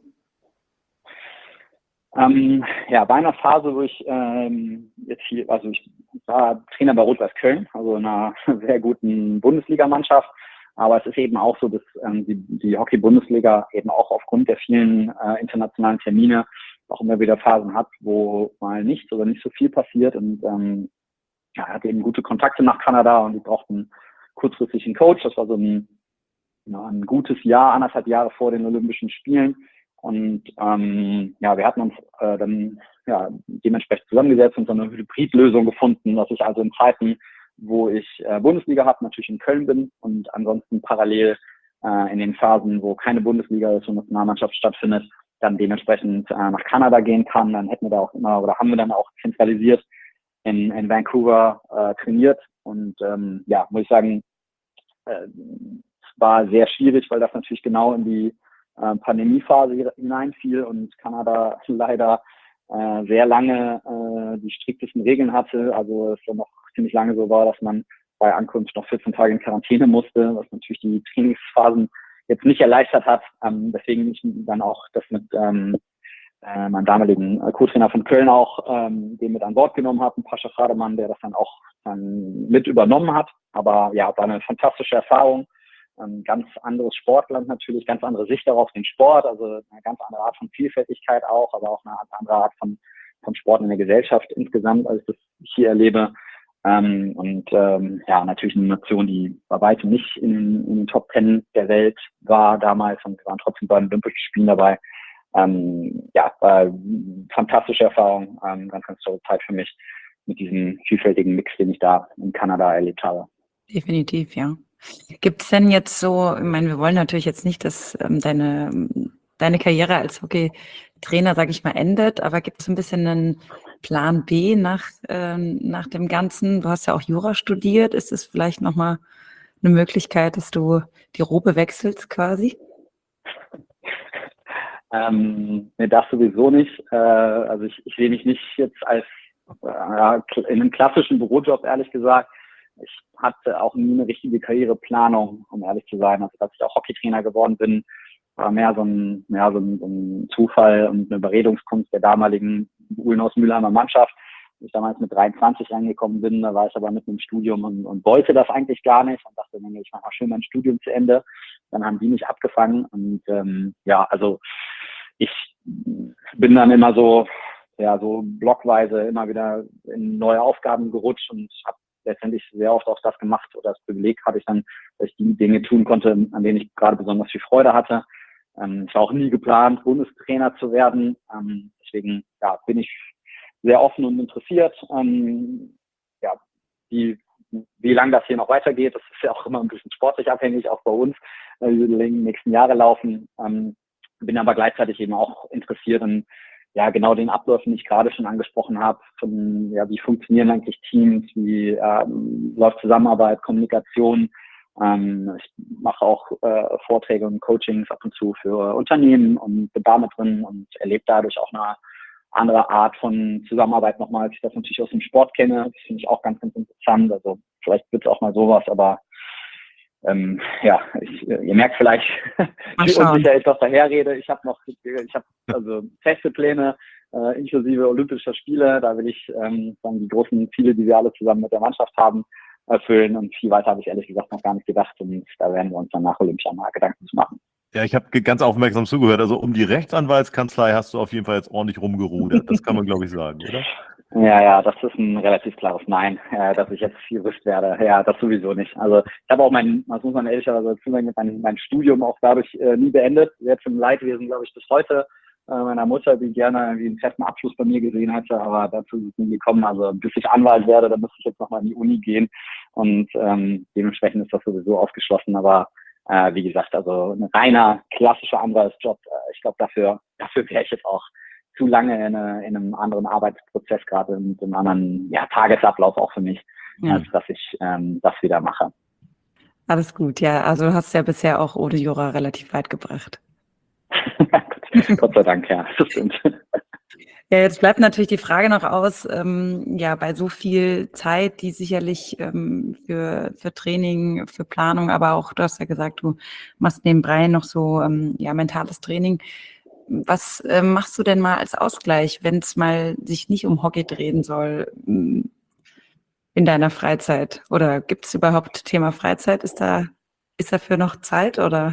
Ähm, ja, bei einer Phase, wo ich ähm, jetzt hier, also ich war Trainer bei Rot-Weiß Köln, also einer sehr guten Bundesligamannschaft. Aber es ist eben auch so, dass ähm, die, die Hockey-Bundesliga eben auch aufgrund der vielen äh, internationalen Termine auch immer wieder Phasen hat, wo mal nichts oder nicht so viel passiert. Und ähm, ja, er hatte eben gute Kontakte nach Kanada und die brauchten kurzfristig einen Coach. Das war so ein, ja, ein gutes Jahr, anderthalb Jahre vor den Olympischen Spielen. Und ähm, ja, wir hatten uns äh, dann ja dementsprechend zusammengesetzt und so eine Hybridlösung gefunden, dass ich also in Zeiten, wo ich äh, Bundesliga habe, natürlich in Köln bin und ansonsten parallel äh, in den Phasen, wo keine Bundesliga ist und Nationalmannschaft stattfindet, dann dementsprechend äh, nach Kanada gehen kann. Dann hätten wir da auch immer oder haben wir dann auch zentralisiert in, in Vancouver äh, trainiert. Und ähm, ja, muss ich sagen, äh, es war sehr schwierig, weil das natürlich genau in die äh, Pandemiephase hineinfiel und Kanada leider äh, sehr lange äh, die striktesten Regeln hatte. Also es ja noch ziemlich lange so war, dass man bei Ankunft noch vierzehn Tage in Quarantäne musste, was natürlich die Trainingsphasen jetzt nicht erleichtert hat. Ähm, deswegen ich dann auch das mit ähm, äh, meinem damaligen Co-Trainer von Köln auch, ähm, den mit an Bord genommen habe, Pascha Frademann, der das dann auch ähm, mit übernommen hat. Aber ja, war eine fantastische Erfahrung. Ein ganz anderes Sportland natürlich, ganz andere Sicht darauf, den Sport, also eine ganz andere Art von Vielfältigkeit auch, aber auch eine andere Art von, von Sport in der Gesellschaft insgesamt, als ich das hier erlebe. Ähm, und ähm, ja, natürlich eine Nation, die bei weitem nicht in, in den Top Ten der Welt war damals und wir waren trotzdem bei den Olympischen Spielen dabei. Ähm, ja, war eine fantastische Erfahrung, ähm, ganz, ganz tolle Zeit für mich mit diesem vielfältigen Mix, den ich da in Kanada erlebt habe. Definitiv, ja. Gibt es denn jetzt so, ich meine, wir wollen natürlich jetzt nicht, dass ähm, deine, deine Karriere als Hockeytrainer, sage ich mal, endet, aber gibt es ein bisschen einen Plan B nach, ähm, nach dem Ganzen? Du hast ja auch Jura studiert. Ist es vielleicht nochmal eine Möglichkeit, dass du die Robe wechselst quasi? Ähm, nee, das sowieso nicht. Äh, also ich, ich sehe mich nicht jetzt als äh, in einem klassischen Bürojob, ehrlich gesagt. Ich hatte auch nie eine richtige Karriereplanung, um ehrlich zu sein. Also, dass ich auch Hockeytrainer geworden bin, war mehr so ein, ja, so ein, so ein Zufall und eine Überredungskunst der damaligen Uhlenhaus-Mühlheimer Mannschaft. Als ich damals mit dreiundzwanzig reingekommen bin, da war ich aber mit einem Studium und, und wollte das eigentlich gar nicht und dachte, nee, ich mache mal schön mein Studium zu Ende. Dann haben die mich abgefangen und ähm, ja, also ich bin dann immer so, ja, so blockweise immer wieder in neue Aufgaben gerutscht und habe letztendlich sehr oft auch das gemacht oder das Privileg hatte ich dann, dass ich die Dinge tun konnte, an denen ich gerade besonders viel Freude hatte. Ähm, ich war auch nie geplant, Bundestrainer zu werden. Ähm, deswegen ja, bin ich sehr offen und interessiert. Ähm, ja, die, wie lange das hier noch weitergeht, das ist ja auch immer ein bisschen sportlich abhängig, auch bei uns, äh, wie die nächsten Jahre laufen. Ähm, bin aber gleichzeitig eben auch interessiert in ja, genau den Abläufen, die ich gerade schon angesprochen habe, von, ja, wie funktionieren eigentlich Teams, wie ähm, läuft Zusammenarbeit, Kommunikation. Ähm, ich mache auch äh, Vorträge und Coachings ab und zu für Unternehmen und bin da mit drin und erlebe dadurch auch eine andere Art von Zusammenarbeit nochmal, als ich das natürlich aus dem Sport kenne. Das finde ich auch ganz, ganz interessant. Also vielleicht wird es auch mal sowas, aber Ähm, ja, ich, ihr merkt vielleicht, wie unsicher ich doch daherrede. Ich habe noch, ich habe also feste Pläne, äh, inklusive Olympischer Spiele. Da will ich ähm, dann die großen Ziele, die wir alle zusammen mit der Mannschaft haben, erfüllen. Und viel weiter habe ich ehrlich gesagt noch gar nicht gedacht. Und da werden wir uns dann nach Olympia mal Gedanken zu machen. Ja, ich habe ganz aufmerksam zugehört. Also um die Rechtsanwaltskanzlei hast du auf jeden Fall jetzt ordentlich rumgerudert. Das kann man, glaube ich, sagen, oder? Ja, ja, das ist ein relativ klares Nein, äh, dass ich jetzt Jurist werde. Ja, das sowieso nicht. Also ich habe auch mein, das muss man ehrlicherweise dazu sagen, mein, mein Studium auch dadurch äh, nie beendet. Jetzt im Leidwesen, glaube ich, bis heute. Äh, meiner Mutter, die gerne irgendwie einen festen Abschluss bei mir gesehen hätte, aber dazu ist es nie gekommen. Also bis ich Anwalt werde, dann müsste ich jetzt nochmal in die Uni gehen. Und ähm, dementsprechend ist das sowieso ausgeschlossen. Aber äh, wie gesagt, also ein reiner klassischer Anwaltsjob, äh, ich glaube, dafür, dafür wäre ich jetzt auch zu lange in, eine, in einem anderen Arbeitsprozess, gerade mit einem anderen ja, Tagesablauf auch für mich, ja. als dass ich ähm, das wieder mache. Alles gut, ja. Also du hast ja bisher auch ohne Jura relativ weit gebracht. Gott sei Dank, ja, das stimmt. Ja, jetzt bleibt natürlich die Frage noch aus, ähm, ja, bei so viel Zeit, die sicherlich ähm, für, für Training, für Planung, aber auch, du hast ja gesagt, du machst nebenbei noch so ähm, ja, mentales Training. Was äh, machst du denn mal als Ausgleich, wenn es mal sich nicht um Hockey drehen soll in deiner Freizeit? Oder gibt es überhaupt Thema Freizeit? Ist da ist dafür noch Zeit oder?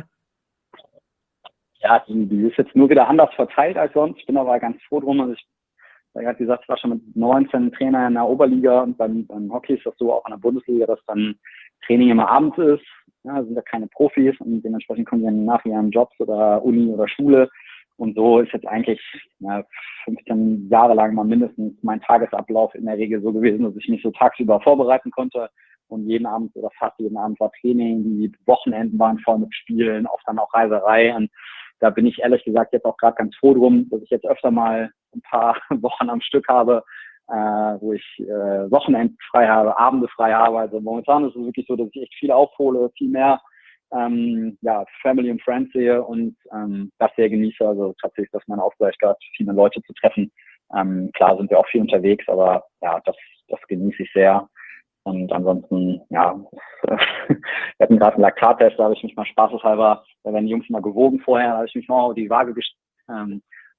Ja, die, die ist jetzt nur wieder anders verteilt als sonst. Ich bin aber ganz froh drum. Also ich habe gesagt, ich war schon mit neunzehn Trainer in der Oberliga und beim, beim Hockey ist das so auch in der Bundesliga, dass dann Training immer abends ist. Ja, sind ja keine Profis und dementsprechend kommen sie dann nach ihren Jobs oder Uni oder Schule. Und so ist jetzt eigentlich ja, fünfzehn Jahre lang mal mindestens mein Tagesablauf in der Regel so gewesen, dass ich mich so tagsüber vorbereiten konnte. Und jeden Abend oder fast jeden Abend war Training, die Wochenenden waren voll mit Spielen, oft dann auch Reiserei. Und da bin ich ehrlich gesagt jetzt auch gerade ganz froh drum, dass ich jetzt öfter mal ein paar Wochen am Stück habe, äh, wo ich äh, Wochenenden frei habe, Abende frei habe. Also momentan ist es wirklich so, dass ich echt viel aufhole, viel mehr ähm, ja, Family und Friends sehe und ähm, das sehr genieße. Also tatsächlich, dass mein Ausgleich gerade viele Leute zu treffen. Ähm, klar sind wir auch viel unterwegs, aber ja, das, das genieße ich sehr. Und ansonsten, ja, wir hatten gerade einen Laktattest, da habe ich mich mal spaßeshalber, da werden die Jungs mal gewogen vorher, da habe ich mich mal auf die Waage gestellt. Ähm,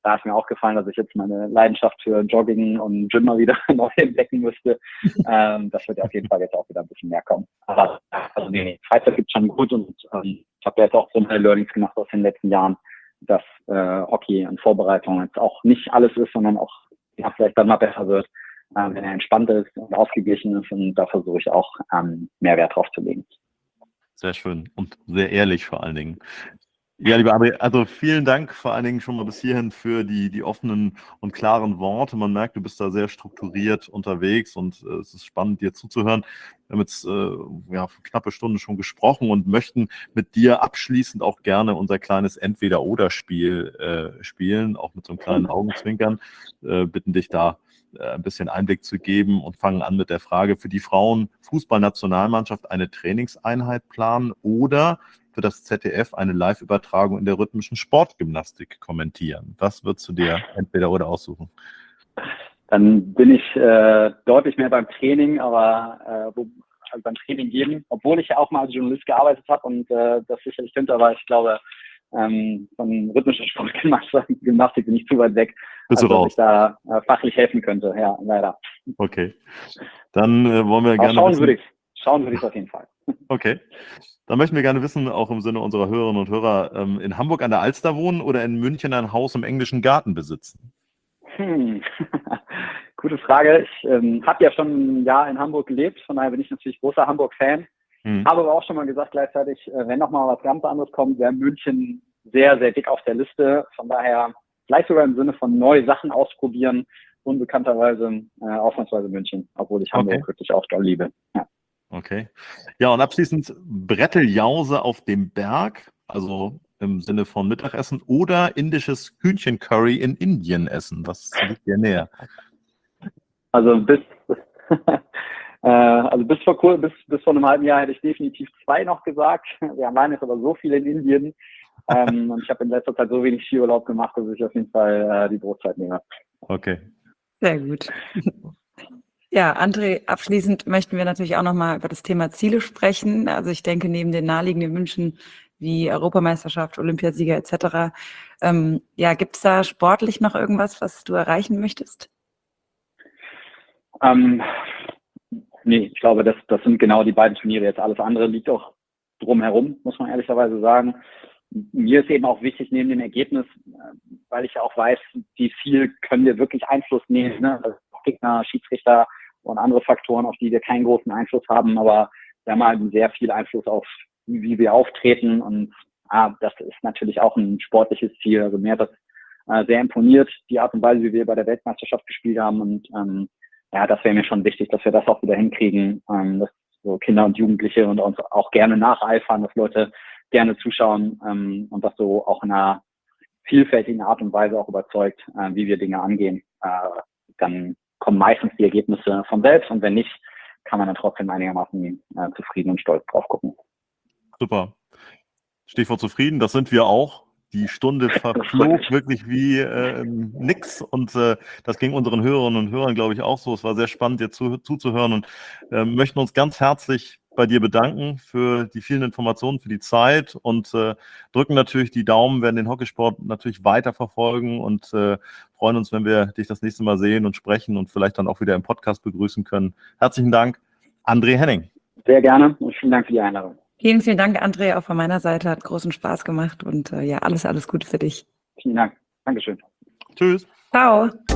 da ist mir aufgefallen, dass ich jetzt meine Leidenschaft für Jogging und Gym mal wieder neu entdecken müsste. ähm, das wird ja auf jeden Fall jetzt auch wieder ein bisschen mehr kommen. Aber also nee, Freizeit gibt schon gut und ähm, ich habe ja jetzt auch so meine Learnings gemacht aus den letzten Jahren, dass äh, Hockey in Vorbereitung jetzt auch nicht alles ist, sondern auch ja, vielleicht dann mal besser wird, äh, wenn er entspannt ist und ausgeglichen ist, und da versuche ich auch ähm, mehr Wert drauf zu legen. Sehr schön und sehr ehrlich vor allen Dingen. Ja, lieber André, also vielen Dank vor allen Dingen schon mal bis hierhin für die, die offenen und klaren Worte. Man merkt, du bist da sehr strukturiert unterwegs und äh, es ist spannend, dir zuzuhören. Wir haben jetzt äh, ja, für knappe Stunde schon gesprochen und möchten mit dir abschließend auch gerne unser kleines Entweder-Oder-Spiel äh, spielen, auch mit so einem kleinen Augenzwinkern. Äh, bitten dich da äh, ein bisschen Einblick zu geben und fangen an mit der Frage: Für die Frauen-Fußballnationalmannschaft eine Trainingseinheit planen oder für das Z D F eine Live-Übertragung in der rhythmischen Sportgymnastik kommentieren? Was würdest du dir entweder oder aussuchen? Dann bin ich äh, deutlich mehr beim Training, aber äh, wo, also beim Training geben, obwohl ich ja auch mal als Journalist gearbeitet habe und äh, das sicherlich stimmt, aber ich glaube, ähm, von rhythmischer Sportgymnastik bin ich zu weit weg, Bist als du dass raus? ich da äh, fachlich helfen könnte. Ja, leider. Okay. Dann äh, wollen wir Aber gerne schauen wissen, würde ich Schauen würde ich auf jeden Fall. Okay. Dann möchten wir gerne wissen, auch im Sinne unserer Hörerinnen und Hörer, ähm, in Hamburg an der Alster wohnen oder in München ein Haus im englischen Garten besitzen? Hm. Gute Frage. Ich ähm, habe ja schon ein Jahr in Hamburg gelebt, von daher bin ich natürlich großer Hamburg-Fan. Hm. Habe aber auch schon mal gesagt gleichzeitig, äh, wenn noch mal was ganz anderes kommt, wäre München sehr, sehr dick auf der Liste. Von daher vielleicht sogar im Sinne von neue Sachen ausprobieren, unbekannterweise äh, ausnahmsweise München, obwohl ich Hamburg Okay. wirklich auch doll liebe. Ja. Okay. Ja, und abschließend Bretteljause auf dem Berg, also im Sinne von Mittagessen, oder indisches Hühnchencurry in Indien essen. Was liegt dir näher? Also bis äh, also bis vor kur- bis, bis vor einem halben Jahr hätte ich definitiv zwei noch gesagt. Wir waren jetzt aber so viel in Indien ähm, und ich habe in letzter Zeit so wenig Skiurlaub gemacht, dass ich auf jeden Fall äh, die Brotzeit nehme. Okay. Sehr gut. Ja, André, abschließend möchten wir natürlich auch nochmal über das Thema Ziele sprechen. Also ich denke, neben den naheliegenden Wünschen wie Europameisterschaft, Olympiasieger et cetera, ähm, ja, gibt es da sportlich noch irgendwas, was du erreichen möchtest? Ähm, nee, ich glaube, das, das sind genau die beiden Turniere. Jetzt alles andere liegt auch drumherum, muss man ehrlicherweise sagen. Mir ist eben auch wichtig neben dem Ergebnis, weil ich ja auch weiß, wie viel können wir wirklich Einfluss nehmen, ne? Also Gegner, Schiedsrichter und andere Faktoren, auf die wir keinen großen Einfluss haben, aber wir haben halt sehr viel Einfluss auf, wie wir auftreten, und ah, das ist natürlich auch ein sportliches Ziel. Also mir hat das äh, sehr imponiert, die Art und Weise, wie wir bei der Weltmeisterschaft gespielt haben, und ähm, ja, das wäre mir schon wichtig, dass wir das auch wieder hinkriegen, ähm, dass so Kinder und Jugendliche und uns auch gerne nacheifern, dass Leute gerne zuschauen ähm, und das so auch in einer vielfältigen Art und Weise auch überzeugt, äh, wie wir Dinge angehen. Äh, dann kommen meistens die Ergebnisse von selbst, und wenn nicht, kann man dann trotzdem einigermaßen äh, zufrieden und stolz drauf gucken. Super. Stichwort zufrieden, das sind wir auch. Die Stunde verflog wirklich wie äh, nix, und äh, das ging unseren Hörerinnen und Hörern, glaube ich, auch so. Es war sehr spannend, dir zu, zuzuhören, und äh, möchten uns ganz herzlich bei dir bedanken für die vielen Informationen, für die Zeit, und äh, drücken natürlich die Daumen, werden den Hockeysport natürlich weiter verfolgen und äh, freuen uns, wenn wir dich das nächste Mal sehen und sprechen und vielleicht dann auch wieder im Podcast begrüßen können. Herzlichen Dank, André Henning. Sehr gerne und vielen Dank für die Einladung. Vielen, vielen Dank, André, auch von meiner Seite. Hat großen Spaß gemacht und äh, ja, alles, alles Gute für dich. Vielen Dank. Dankeschön. Tschüss. Ciao.